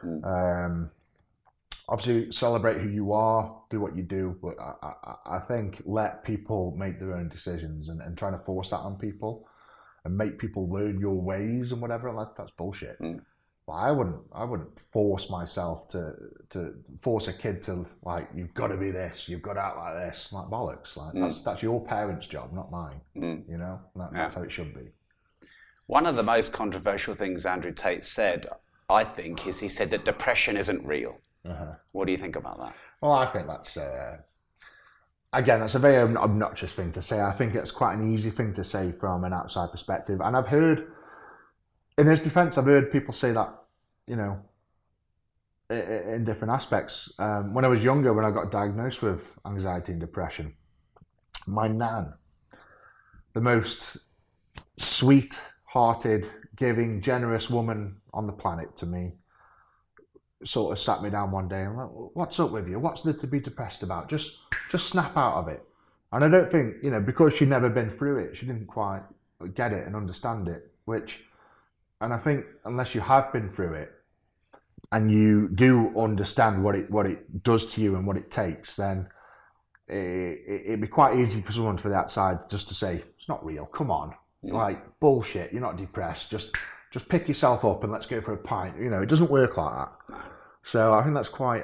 Obviously, celebrate who you are, do what you do, but I think let people make their own decisions and trying to force that on people and make people learn your ways and whatever, that's bullshit. But I wouldn't force myself to force a kid to, like, you've got to be this, you've got to act like this, like bollocks. Like that's your parents' job, not mine. You know, that's how it should be. One of the most controversial things Andrew Tate said, I think, is he said that depression isn't real. What do you think about that? Well, I think that's again, that's a very obnoxious thing to say. I think it's quite an easy thing to say from an outside perspective, and I've heard, in his defence, I've heard people say that, you know, in different aspects. When I was younger, when I got diagnosed with anxiety and depression, my nan, the most sweet-hearted, giving, generous woman on the planet to me sort of sat me down one day and went, what's up with you? What's there to be depressed about? Just snap out of it. And I don't think, because she'd never been through it, she didn't quite get it and understand it, and I think unless you have been through it and you do understand what it does to you and what it takes, then it'd be quite easy for someone from the outside just to say, it's not real, come on. Like, bullshit, you're not depressed, just pick yourself up and let's go for a pint. It doesn't work like that. So I think that's quite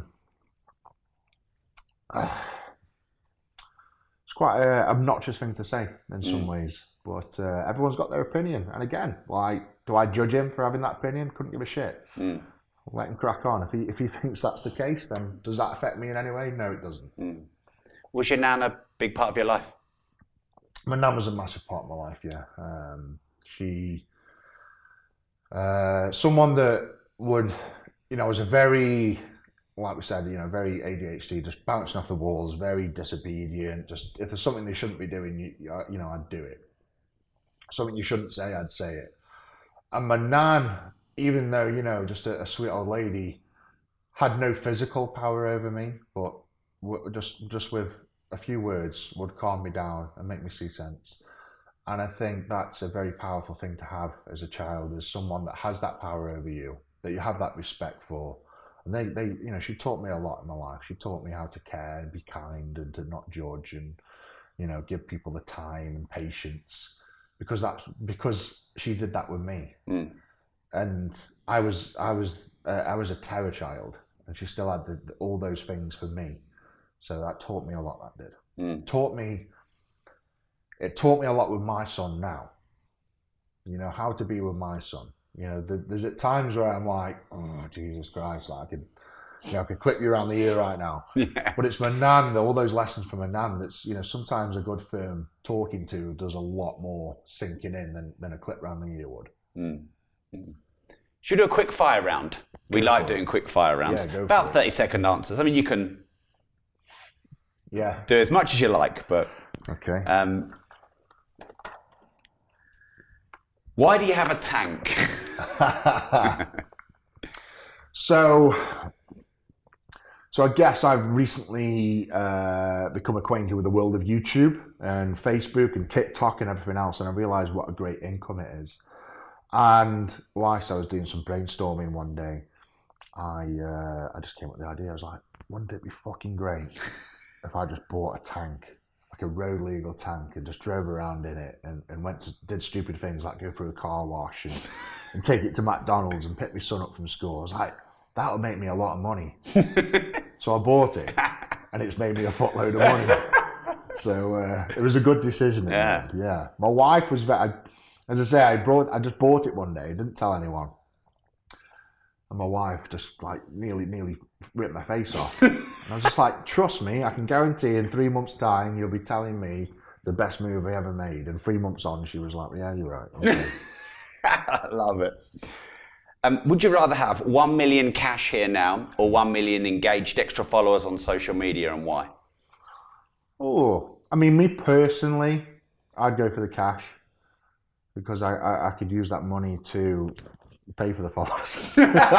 it's quite an obnoxious thing to say in some ways, but everyone's got their opinion. And again, do I judge him for having that opinion? Couldn't give a shit. Let him crack on. If he thinks that's the case, then does that affect me in any way? No, it doesn't. Was your nan a big part of your life? My nan was a massive part of my life, yeah. She, someone that would, was a very, like we said, very ADHD, just bouncing off the walls, very disobedient. Just if there's something they shouldn't be doing, I'd do it. Something you shouldn't say, I'd say it. And my nan, even though, just a sweet old lady, had no physical power over me, but just with a few words would calm me down and make me see sense. And I think that's a very powerful thing to have as a child, is someone that has that power over you, that you have that respect for. And she taught me a lot in my life. She taught me how to care and be kind and to not judge and, give people the time and patience, because she did that with me. And I was a terror child, and she still had all those things for me. So that taught me a lot. That did. It taught me a lot with my son now. How to be with my son. There's at times where I'm like, oh Jesus Christ, like I could clip you around the ear right now. Yeah. But it's my nan, all those lessons from my nan. That's sometimes a good firm talking to does a lot more sinking in than a clip around the ear would. Should we do a quick fire round? We like doing quick fire rounds. Yeah, about 30-second answers. I mean, you can do as much as you like, but okay. Why do you have a tank? So I guess I've recently become acquainted with the world of YouTube and Facebook and TikTok and everything else, and I realised what a great income it is. And whilst I was doing some brainstorming one day, I just came up with the idea. I was like, wouldn't it be fucking great if I just bought a tank, like a road legal tank, and just drove around in it and did stupid things like go through a car wash and take it to McDonald's and pick my son up from school. I was like, that would make me a lot of money. So I bought it, and it's made me a footload of money. So it was a good decision. Yeah. My wife was very, as I say, I just bought it one day, didn't tell anyone. And my wife just like nearly ripped my face off. And I was just like, trust me, I can guarantee in 3 months' time you'll be telling me the best move I ever made. And 3 months on, she was like, yeah, you're right. Okay. I love it. Would you rather have 1 million cash here now or 1 million engaged extra followers on social media, and why? Oh, I mean, me personally, I'd go for the cash, because I could use that money to pay for the followers.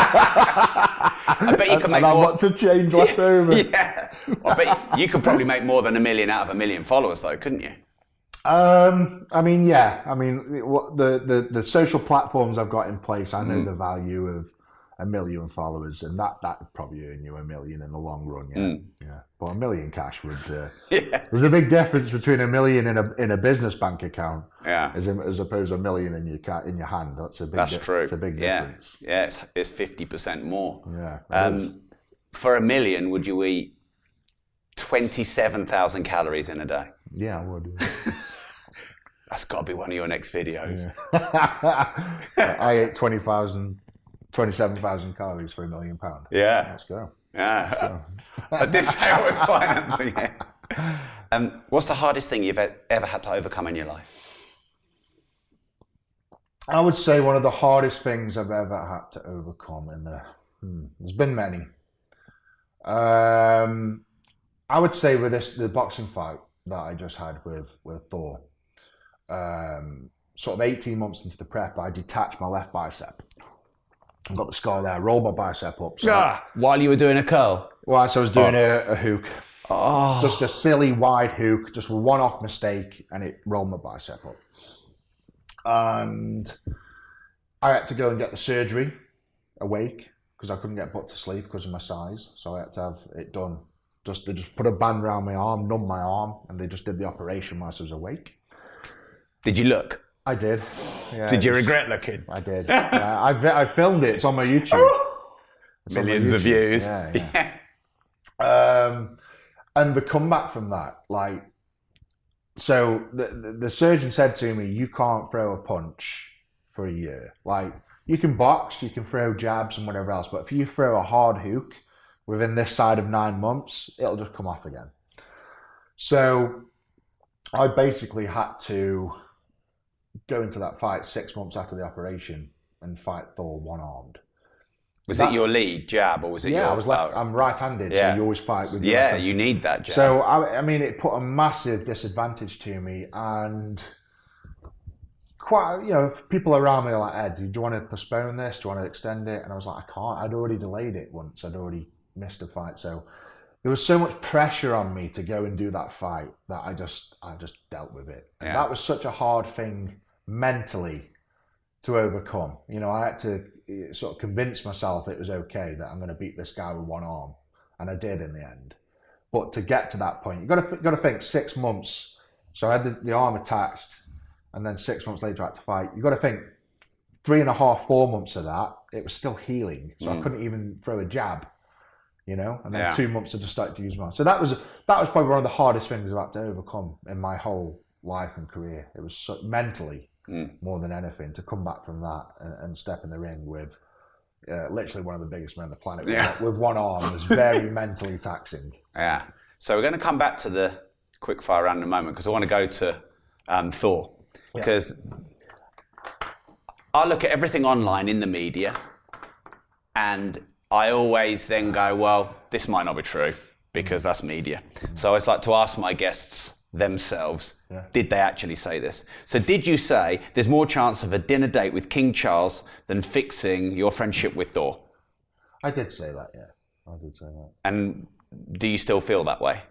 I bet you could make more. Lots of change left over. Yeah. I bet you could probably make more than 1 million out of 1 million followers, though, couldn't you? I mean, yeah. I mean, the social platforms I've got in place, I know the value of 1 million followers, and that would probably earn you 1 million in the long run. Yeah. But 1 million cash would. There's a big difference between 1 million in a business bank account, as opposed to 1 million in your hand. That's true. It's a big difference. Yeah, it's 50% more. Yeah. For 1 million, would you eat 27,000 calories in a day? Yeah, I would. That's got to be one of your next videos. Yeah. I ate 27,000 calories for £1 million. Yeah. Let's go. Yeah. I did say I was financing it. What's the hardest thing you've ever had to overcome in your life? I would say one of the hardest things I've ever had to overcome there's been many. I would say with the boxing fight that I just had with Thor, sort of 18 months into the prep, I detached my left bicep. I've got the scar there. I rolled my bicep up. So while you were doing a curl? Whilst I was doing a hook. Oh. Just a silly wide hook, just a one-off mistake, and it rolled my bicep up. And I had to go and get the surgery awake because I couldn't get put to sleep because of my size. So I had to have it done. They just put a band around my arm, numb my arm, and they just did the operation whilst I was awake. Did you look? I did. Yeah, did you regret looking? I did. Yeah, I filmed it. It's on my YouTube. Millions of views. Yeah. And the comeback from that, like, so the surgeon said to me, you can't throw a punch for a year. Like, you can box, you can throw jabs and whatever else, but if you throw a hard hook within this side of 9 months, it'll just come off again. So I basically had to go into that fight 6 months after the operation and fight Thor one-armed. Was it your lead jab or was it your... Yeah, I was left. I'm right-handed, so you always fight with your left hand. You need that jab. So, I mean, it put a massive disadvantage to me, and quite, people around me are like, Ed, do you want to postpone this? Do you want to extend it? And I was like, I can't. I'd already delayed it once. I'd already missed a fight. So there was so much pressure on me to go and do that fight that I just dealt with it. And that was such a hard thing mentally to overcome. I had to sort of convince myself it was okay that I'm going to beat this guy with one arm, and I did in the end. But to get to that point, you've got to think 6 months. So I had the arm attached, and then 6 months later I had to fight. You've got to think 3.5, 4 months of that, it was still healing. So I couldn't even throw a jab, and then 2 months I just started to use my arm. So that was probably one of the hardest things I've had to overcome in my whole life and career. It was mentally more than anything to come back from that and step in the ring with literally one of the biggest men on the planet with one arm was very mentally taxing. Yeah. So we're going to come back to the quickfire round in a moment because I want to go to Thor. Because I look at everything online in the media and I always then go, well, this might not be true because that's media. So I always like to ask my guests themselves, did they actually say this? So did you say there's more chance of a dinner date with King Charles than fixing your friendship with Thor? I did say that, yeah. I did say that. And do you still feel that way?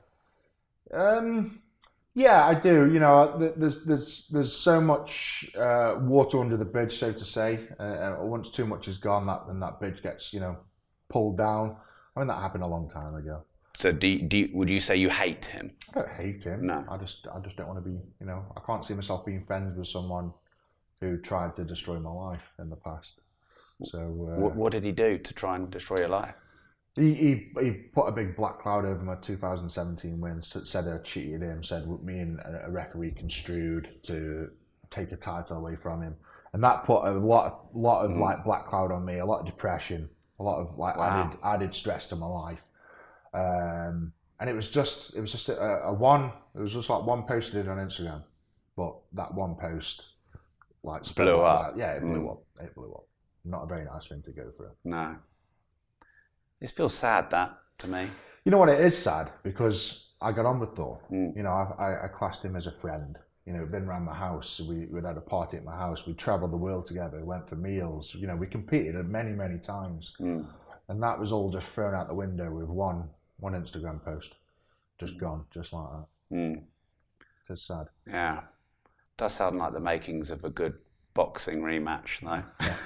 Yeah, I do. There's so much water under the bridge, so to say. Once too much is gone, that bridge gets, pulled down. I mean, that happened a long time ago. So would you say you hate him? I don't hate him. No. I just don't want to be, I can't see myself being friends with someone who tried to destroy my life in the past. So what did he do to try and destroy your life? He put a big black cloud over my 2017 win, said I cheated him, said me and a referee construed to take a title away from him. And that put a lot of like black cloud on me, a lot of depression, a lot of like added stress to my life. And it was just like one post I did on Instagram, but that one post like blew up. It blew up. It blew up. Not a very nice thing to go through. No. It feels sad, that, to me. You know what, it is sad because I got on with Thor. I classed him as a friend. We'd been around my house. We'd had a party at my house. We travelled the world together. We went for meals. We competed many, many times. And that was all just thrown out the window with one Instagram post. Just gone, just like that. Just sad. Yeah. Does sound like the makings of a good boxing rematch, though.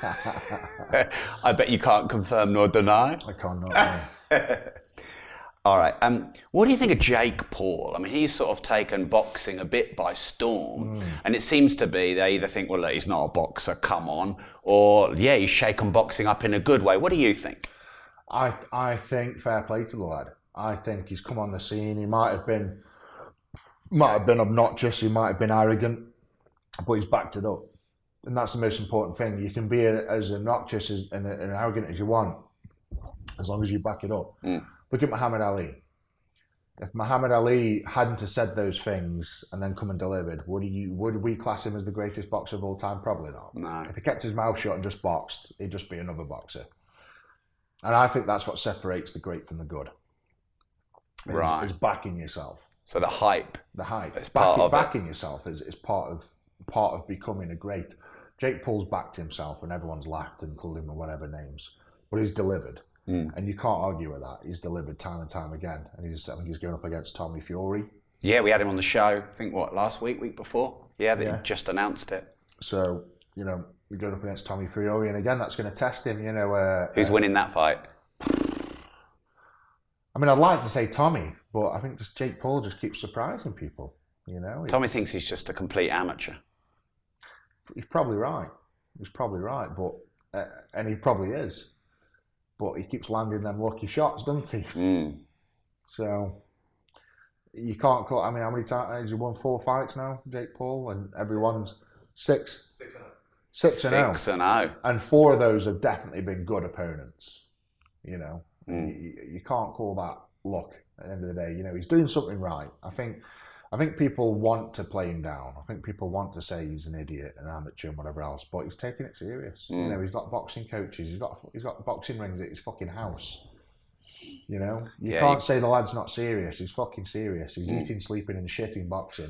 I bet you can't confirm nor deny. I cannot. All right. What do you think of Jake Paul? I mean, he's sort of taken boxing a bit by storm, and it seems to be they either think, well, look, he's not a boxer, come on, or he's shaken boxing up in a good way. What do you think? I think fair play to the lad. I think he's come on the scene. He might have been obnoxious. He might have been arrogant, but he's backed it up. And that's the most important thing. You can be as obnoxious and arrogant as you want, as long as you back it up. Look at Muhammad Ali. If Muhammad Ali hadn't have said those things and then come and delivered, would we class him as the greatest boxer of all time? Probably not. No. If he kept his mouth shut and just boxed, he'd just be another boxer. And I think that's what separates the great from the good. Right. Is backing yourself. So the hype. The hype. It's part of backing yourself is part of part of becoming a great. Jake Paul's backed himself and everyone's laughed and called him whatever names, but he's delivered. And you can't argue with that. He's delivered time and time again. And I think he's going up against Tommy Fury. Yeah, we had him on the show, I think, last week before? Yeah, they just announced it. So, you know, you're going up against Tommy Fury, and again, that's going to test him, you know. Who's winning that fight? I mean, I'd like to say Tommy, but I think just Jake Paul just keeps surprising people, you know. Tommy thinks he's just a complete amateur. He's probably right. But and he probably is. But he keeps landing them lucky shots, doesn't he? So you can't call. I mean, how many times has he won 4 fights now, Jake Paul? And everyone's 6. 6-0. And 4 of those have definitely been good opponents. You know, you can't call that luck at the end of the day. You know, he's doing something right. I think people want to play him down. I think people want to say he's an idiot, an amateur, and whatever else. But he's taking it serious. You know, he's got boxing coaches. He's got boxing rings at his fucking house. You know, you can't say the lad's not serious. He's fucking serious. He's eating, sleeping, and shitting boxing.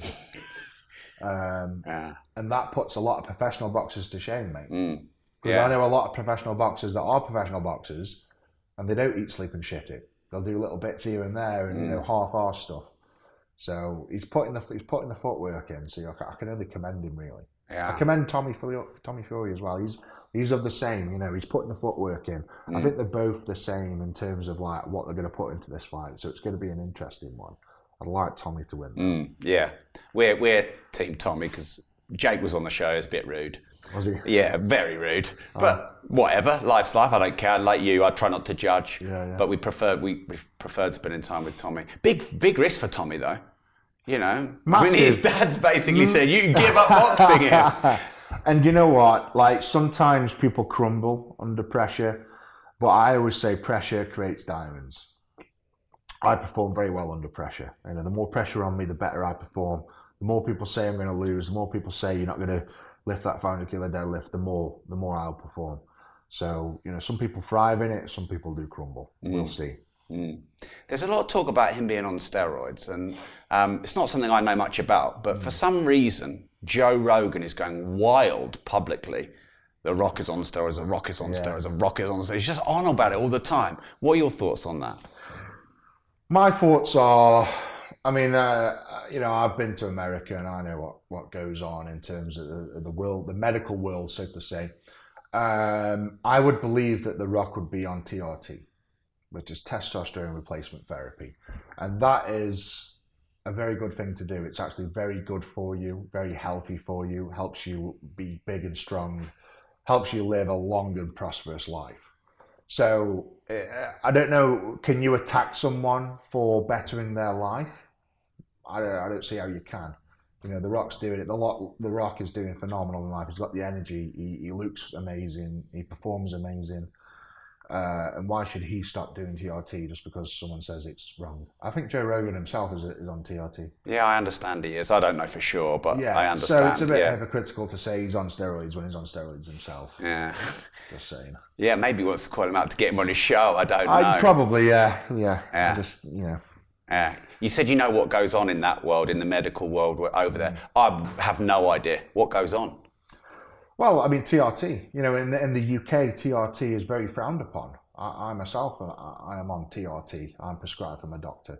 And that puts a lot of professional boxers to shame, mate. Because I know a lot of professional boxers that are professional boxers, and they don't eat, sleep, and shit it. They'll do little bits here and there, and you know, half-arsed stuff. So he's putting the footwork in. So I can only commend him, really. Yeah. I commend Tommy Fury as well. He's of the same. You know, he's putting the footwork in. I think they're both the same in terms of like what they're going to put into this fight. So it's going to be an interesting one. I'd like Tommy to win. Yeah, we're team Tommy because Jake was on the show. It's a bit rude. Was he? Yeah, very rude. But whatever, life's life. I don't care. Like you, I try not to judge. Yeah. But we preferred spending time with Tommy. Big risk for Tommy though. You know, I mean, his dad's basically said you can give up boxing here. And you know what? Like sometimes people crumble under pressure, but I always say pressure creates diamonds. I perform very well under pressure. You know, the more pressure on me, the better I perform. The more people say I'm going to lose, the more people say you're not going to lift that 500 kilo deadlift, the more I'll perform. So, you know, some people thrive in it, some people do crumble. We'll see. There's a lot of talk about him being on steroids, and it's not something I know much about, but for some reason, Joe Rogan is going wild publicly. The Rock is on steroids, The Rock is on steroids, The Rock is on steroids. He's just on about it all the time. What are your thoughts on that? My thoughts are, I mean, you know, I've been to America and I know what goes on in terms of the world, the medical world, so to say. I would believe that The Rock would be on TRT, which is testosterone replacement therapy. And that is a very good thing to do. It's actually very good for you, very healthy for you, helps you be big and strong, helps you live a long and prosperous life. So I don't know, can you attack someone for bettering their life? I don't see how you can. You know, The Rock's doing it. The Rock is doing phenomenal in life. He's got the energy. He looks amazing. He performs amazing. And why should he stop doing TRT just because someone says it's wrong? I think Joe Rogan himself is on TRT. Yeah, I understand he is. I don't know for sure, but I understand. So it's a bit hypocritical to say he's on steroids when he's on steroids himself. Yeah. Just saying. Yeah, maybe he wants to call him out to get him on his show. I don't know. Probably, yeah. Just, you know. Yeah. You said you know what goes on in that world, in the medical world over there. I have no idea. What goes on? Well, I mean, TRT, you know, in the UK, TRT is very frowned upon. I myself, I am on TRT. I'm prescribed from a doctor.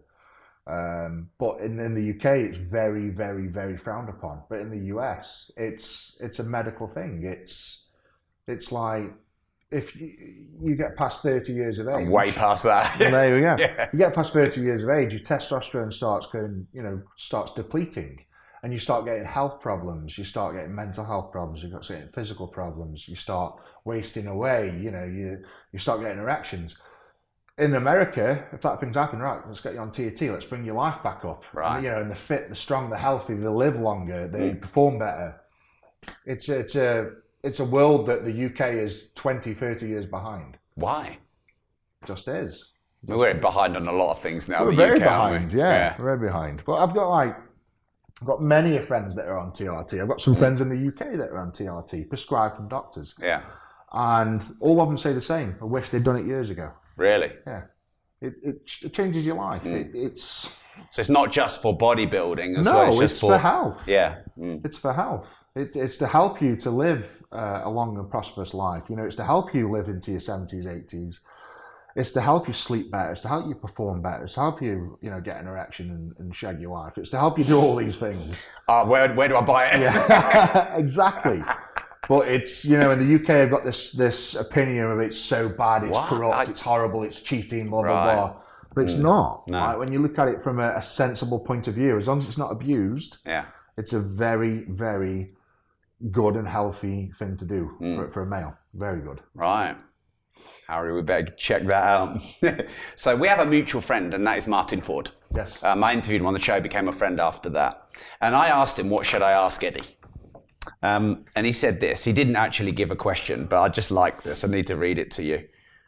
But in the UK, it's very, very, very frowned upon. But in the US, it's a medical thing. It's like, if you get past 30 years of age... I'm way past that. Well, there we go. Yeah. You get past 30 years of age, your testosterone starts depleting. And you start getting health problems, you start getting mental health problems, you start getting physical problems, you start wasting away, you know, you start getting erections. In America, if that thing's happened, right, let's get you on TRT, let's bring your life back up. Right. And, you know, and the fit, the strong, the healthy, they live longer, they perform better. It's a world that the UK is 20, 30 years behind. Why? Just is. We're behind on a lot of things now. We're very behind, yeah, very behind. But I've got many friends that are on TRT. I've got some friends in the UK that are on TRT, prescribed from doctors. Yeah. And all of them say the same. I wish they'd done it years ago. Really? Yeah. it changes your life. So it's not just for bodybuilding as no, well. it's for health. Yeah. It's for health. It's to help you to live a long and prosperous life. You know, it's to help you live into your 70s, 80s. It's to help you sleep better. It's to help you perform better. It's to help you, get an erection and shag your wife. It's to help you do all these things. Where do I buy it? Yeah, exactly. But it's, in the UK, I've got this opinion of it's so bad, it's corrupt, it's horrible, it's cheating, blah, blah, blah. But it's not. No. Right? When you look at it from a sensible point of view, as long as it's not abused, it's a very, very good and healthy thing to do for a male. Very good. Right. Harry, we better check that out. So we have a mutual friend, and that is Martin Ford. Yes. I interviewed him on the show, became a friend after that. And I asked him, what should I ask Eddie? And he said this. He didn't actually give a question, but I just like this. I need to read it to you.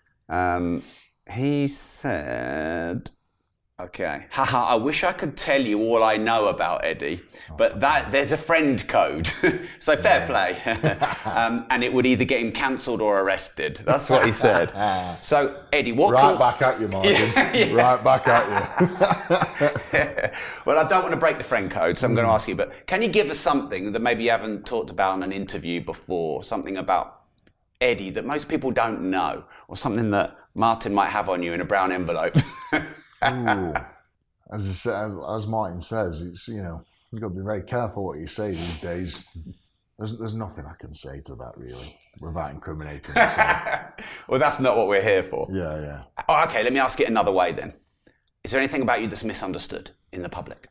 He said, okay, haha, I wish I could tell you all I know about Eddie, but there's a friend code, so fair play. And it would either get him cancelled or arrested. That's what he said. So, Eddie, back at you, Martin. Yeah. Right back at you. Well, I don't want to break the friend code, so I'm going to ask you, but can you give us something that maybe you haven't talked about in an interview before, something about Eddie that most people don't know, or something that Martin might have on you in a brown envelope? Ooh. As Martin says, it's you've got to be very careful what you say these days. There's nothing I can say to that really, without incriminating myself. Well, that's not what we're here for. Yeah. Oh, okay, let me ask it another way then. Is there anything about you that's misunderstood in the public?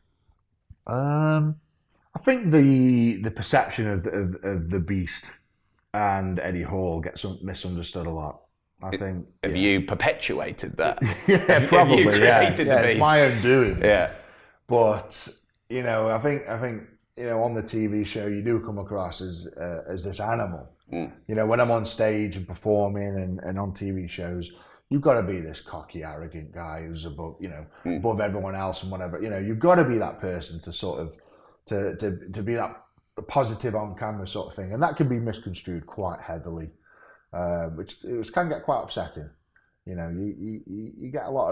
I think the perception of the Beast and Eddie Hall gets misunderstood a lot. I think. Have you perpetuated that? Yeah, probably. You created the Beast. It's my own doing. Yeah. But I think on the TV show you do come across as this animal. When I'm on stage and performing and on TV shows, you've got to be this cocky, arrogant guy who's above everyone else and whatever. You've got to be that person to sort of to be that positive on camera sort of thing, and that can be misconstrued quite heavily. Which can get quite upsetting. You get a lot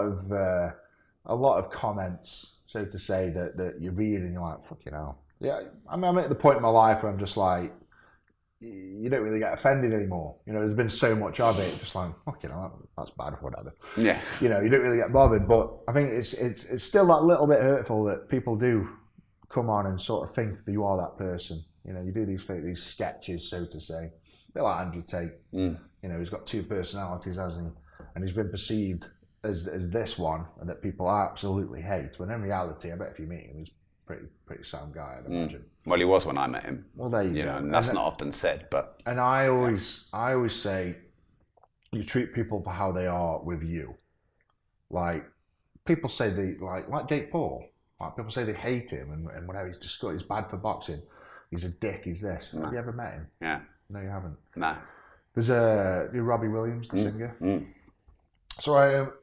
of comments, so to say, that you read and you're like, fucking hell. Yeah, I'm at the point in my life where I'm just like, you don't really get offended anymore. There's been so much of it, just like, fucking hell, that's bad or whatever. Yeah. You don't really get bothered, but I think it's still that little bit hurtful that people do come on and sort of think that you are that person. You do these sketches, so to say. A bit like Andrew Tate, he's got two personalities, hasn't he? And he's been perceived as this one, and that people absolutely hate. When in reality, I bet if you meet him, he's pretty sound guy, I'd imagine. Well, he was when I met him. Well, there you go. And that's not often said, but. And I always say, you treat people for how they are with you. Like people say like Jake Paul. Like people say they hate him and whatever. He's disgusting. He's bad for boxing. He's a dick. He's this. Have you ever met him? Yeah. No, you haven't. No. There's Robbie Williams, the singer. So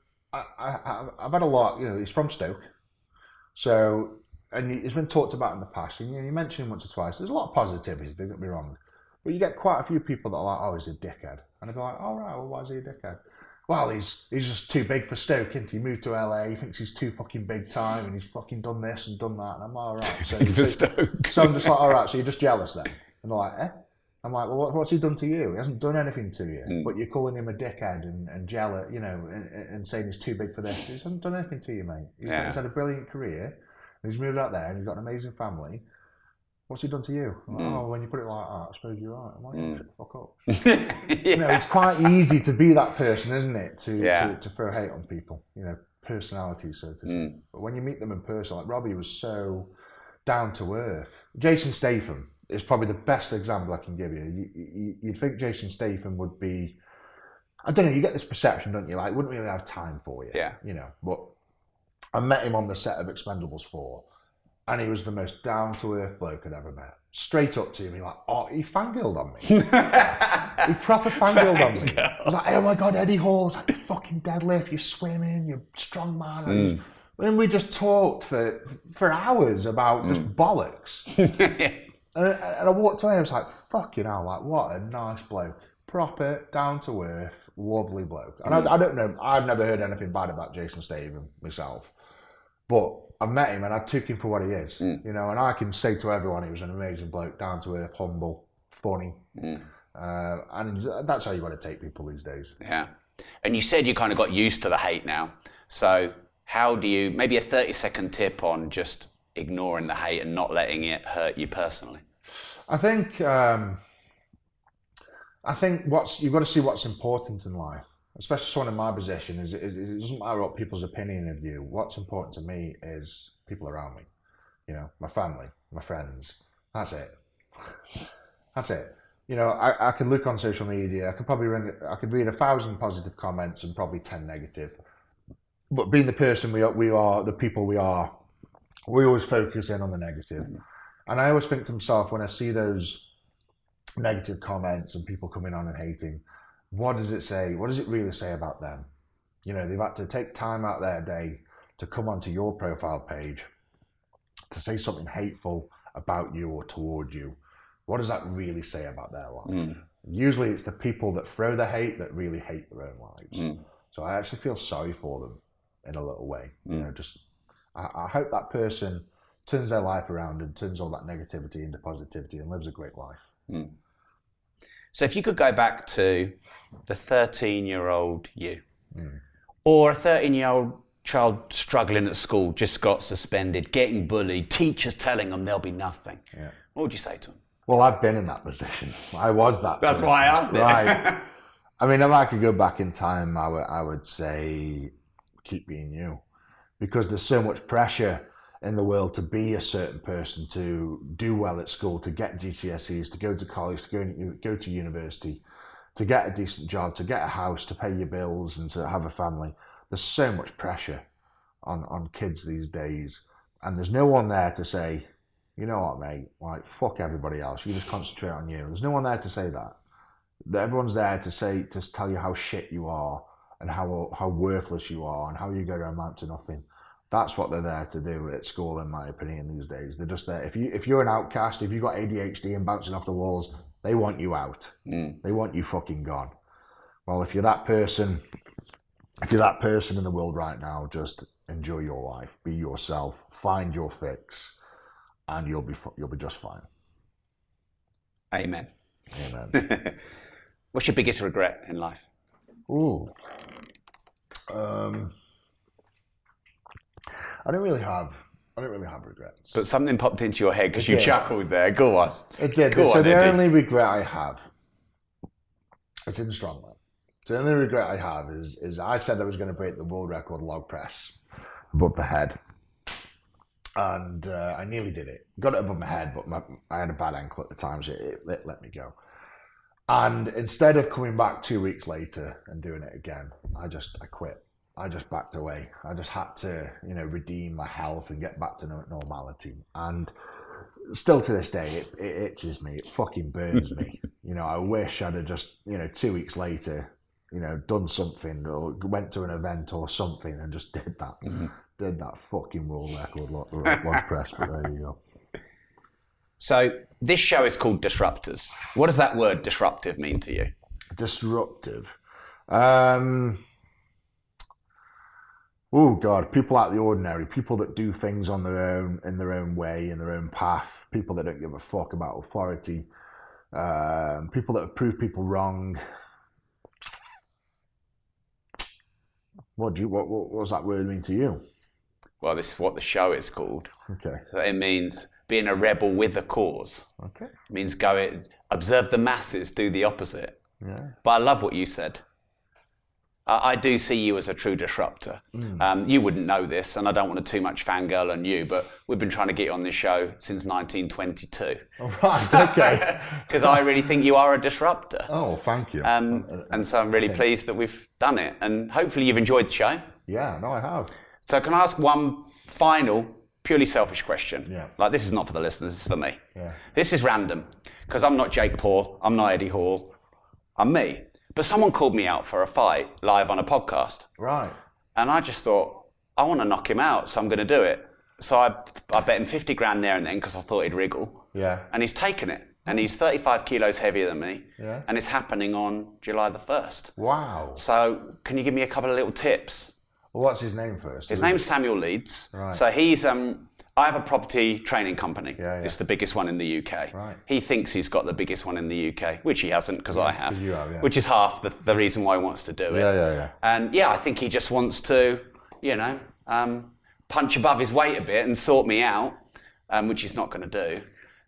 I've had a lot. He's from Stoke, so and he's been talked about in the past. And you mentioned him once or twice. There's a lot of positivity. Don't get me wrong, but you get quite a few people that are like, "Oh, he's a dickhead," and I go like, "Oh right, well, why is he a dickhead?" Well, he's just too big for Stoke, isn't he? He moved to LA. He thinks he's too fucking big time, and he's fucking done this and done that. And I'm like, all right. So big for Stoke. So I'm just like, all right. So you're just jealous then? And they're like, eh? I'm like, well, what's he done to you? He hasn't done anything to you, but you're calling him a dickhead and jealous, and saying he's too big for this. He hasn't done anything to you, mate. He's had a brilliant career. He's moved out there and he's got an amazing family. What's he done to you? Like, oh, when you put it like that, I suppose you're right. I'm like, shut the fuck up. It's quite easy to be that person, isn't it? To throw hate on people, personality, so to say. But when you meet them in person, like Robbie was so down to earth. Jason Statham is probably the best example I can give you. You'd think Jason Statham would be, I don't know, you get this perception, don't you? Like, wouldn't really have time for you. Yeah. But I met him on the set of Expendables 4. And he was the most down-to-earth bloke I'd ever met. Straight up to me, like, he fangirled on me. He proper fangirled on me. I was like, oh my God, Eddie Hall's like, fucking deadlift, you're swimming, you're strong man. And we just talked for hours about just bollocks. and I walked away, I was like, fucking hell, like, what a nice bloke. proper, down to earth, lovely bloke. And I don't know, I've never heard anything bad about Jason Statham myself. But I met him and I took him for what he is. You know, and I can say to everyone he was an amazing bloke, down to earth, humble, funny. And that's how you got to take people these days. Yeah. And you said you kind of got used to the hate now. So how do you, maybe a 30-second tip on just ignoring the hate and not letting it hurt you personally? I think you've got to see what's important in life, especially someone in my position. Is it doesn't matter what people's opinion of you. What's important to me is people around me. You know, my family, my friends. That's it. That's it. You know, I could look on social media. I could read 1,000 positive comments and probably 10 negative. But being the person we are, the people we are, we always focus in on the negative. And I always think to myself, when I see those negative comments and people coming on and hating, what does it say? What does it really say about them? You know, they've had to take time out their day to come onto your profile page to say something hateful about you or toward you. What does that really say about their life? Usually it's the people that throw the hate that really hate their own lives. So I actually feel sorry for them in a little way. You know, just I hope that person turns their life around and turns all that negativity into positivity and lives a great life. So if you could go back to the 13-year-old you, or a 13-year-old child struggling at school, just got suspended, getting bullied, teachers telling them there'll be nothing, what would you say to them? Well, I've been in that position. I was that That's person. why I asked it. Right. I mean, if I could go back in time, I would say keep being you. Because there's so much pressure in the world to be a certain person, to do well at school, to get GCSEs, to go to college, to go to university, to get a decent job, to get a house, to pay your bills and to have a family. There's so much pressure on kids these days. And there's no one there to say, you know what, mate, like, fuck everybody else. You just concentrate on you. There's no one there to say that. Everyone's there to tell you how shit you are and how worthless you are and how you're going to amount to nothing. That's what they're there to do at school, in my opinion, these days. They're just there. If you're an outcast, if you've got ADHD and bouncing off the walls, they want you out. They want you fucking gone. Well, if you're that person in the world right now, just enjoy your life, be yourself, find your fix, and you'll be just fine. Amen. Amen. What's your biggest regret in life? Ooh. I don't really have regrets. But something popped into your head because you chuckled there. Go on. It did. So the only regret I have, it's in strongman. So the only regret I have is I said I was going to break the world record log press above the head. And I nearly did it. Got it above my head, but I had a bad ankle at the time, so it let me go. And instead of coming back 2 weeks later and doing it again, I quit. I just backed away. I just had to, redeem my health and get back to normality. And still to this day, it itches me. It fucking burns me. I wish I'd have just, 2 weeks later, done something or went to an event or something and just did that. Did that fucking world record log press. But there you go. So this show is called Disruptors. What does that word disruptive mean to you? Disruptive. Oh God, people out of the ordinary, people that do things on their own, in their own way, in their own path, people that don't give a fuck about authority, people that have proved people wrong. What does that word mean to you? Well, this is what the show is called. Okay. So it means being a rebel with a cause. Okay. It means observe the masses, do the opposite. Yeah. But I love what you said. I do see you as a true disruptor. You wouldn't know this, and I don't want to too much fangirl on you, but we've been trying to get you on this show since 1922. Oh, right, okay. Because I really think you are a disruptor. Oh, thank you. And so I'm really pleased that we've done it, and hopefully you've enjoyed the show. Yeah, no, I have. So can I ask one final, purely selfish question? Yeah. Like, this is not for the listeners, this is for me. Yeah. This is random, because I'm not Jake Paul, I'm not Eddie Hall, I'm me. But someone called me out for a fight live on a podcast. Right. And I just thought, I want to knock him out, so I'm going to do it. So I bet him 50 grand there and then because I thought he'd wriggle. Yeah. And he's taken it. and he's 35 kilos heavier than me. Yeah. And it's happening on July the 1st. Wow. So can you give me a couple of little tips? Well, what's his name first? His name's Samuel Leeds. Right. So he's, I have a property training company. Yeah. It's the biggest one in the UK. Right. He thinks he's got the biggest one in the UK, which he hasn't, because I have. 'cause you have, yeah. Which is half the reason why he wants to do it. Yeah. And I think he just wants to, punch above his weight a bit and sort me out, which he's not going to do.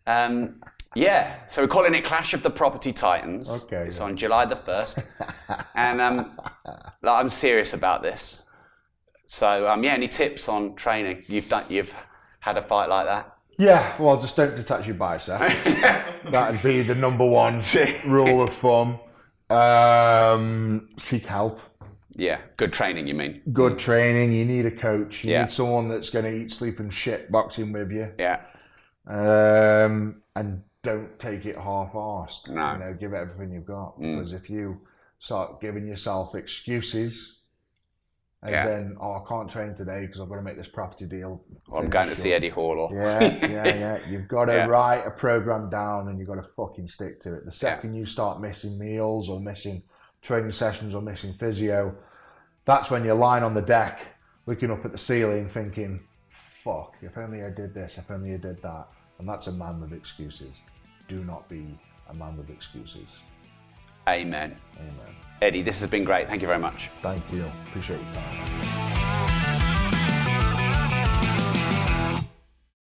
So we're calling it Clash of the Property Titans. Okay. It's on July the 1st. And I'm serious about this. So, any tips on training? You've had a fight like that? Yeah, well, just don't detach your bicep. That'd be the number one rule of thumb. Seek help. Yeah, good training, you mean? Good training. You need a coach. You need someone that's going to eat, sleep, and shit boxing with you. Yeah. And don't take it half-arsed. No. Give it everything you've got. Because if you start giving yourself excuses, as in, I can't train today because I've got to make this property deal. Or I'm going to see Eddie Hall. Or... Yeah. You've got to write a program down and you've got to fucking stick to it. The second you start missing meals or missing training sessions or missing physio, that's when you're lying on the deck, looking up at the ceiling thinking, fuck, if only I did this, if only I did that. And that's a man with excuses. Do not be a man with excuses. Amen. Eddie, this has been great. Thank you very much. Thank you. Appreciate your time.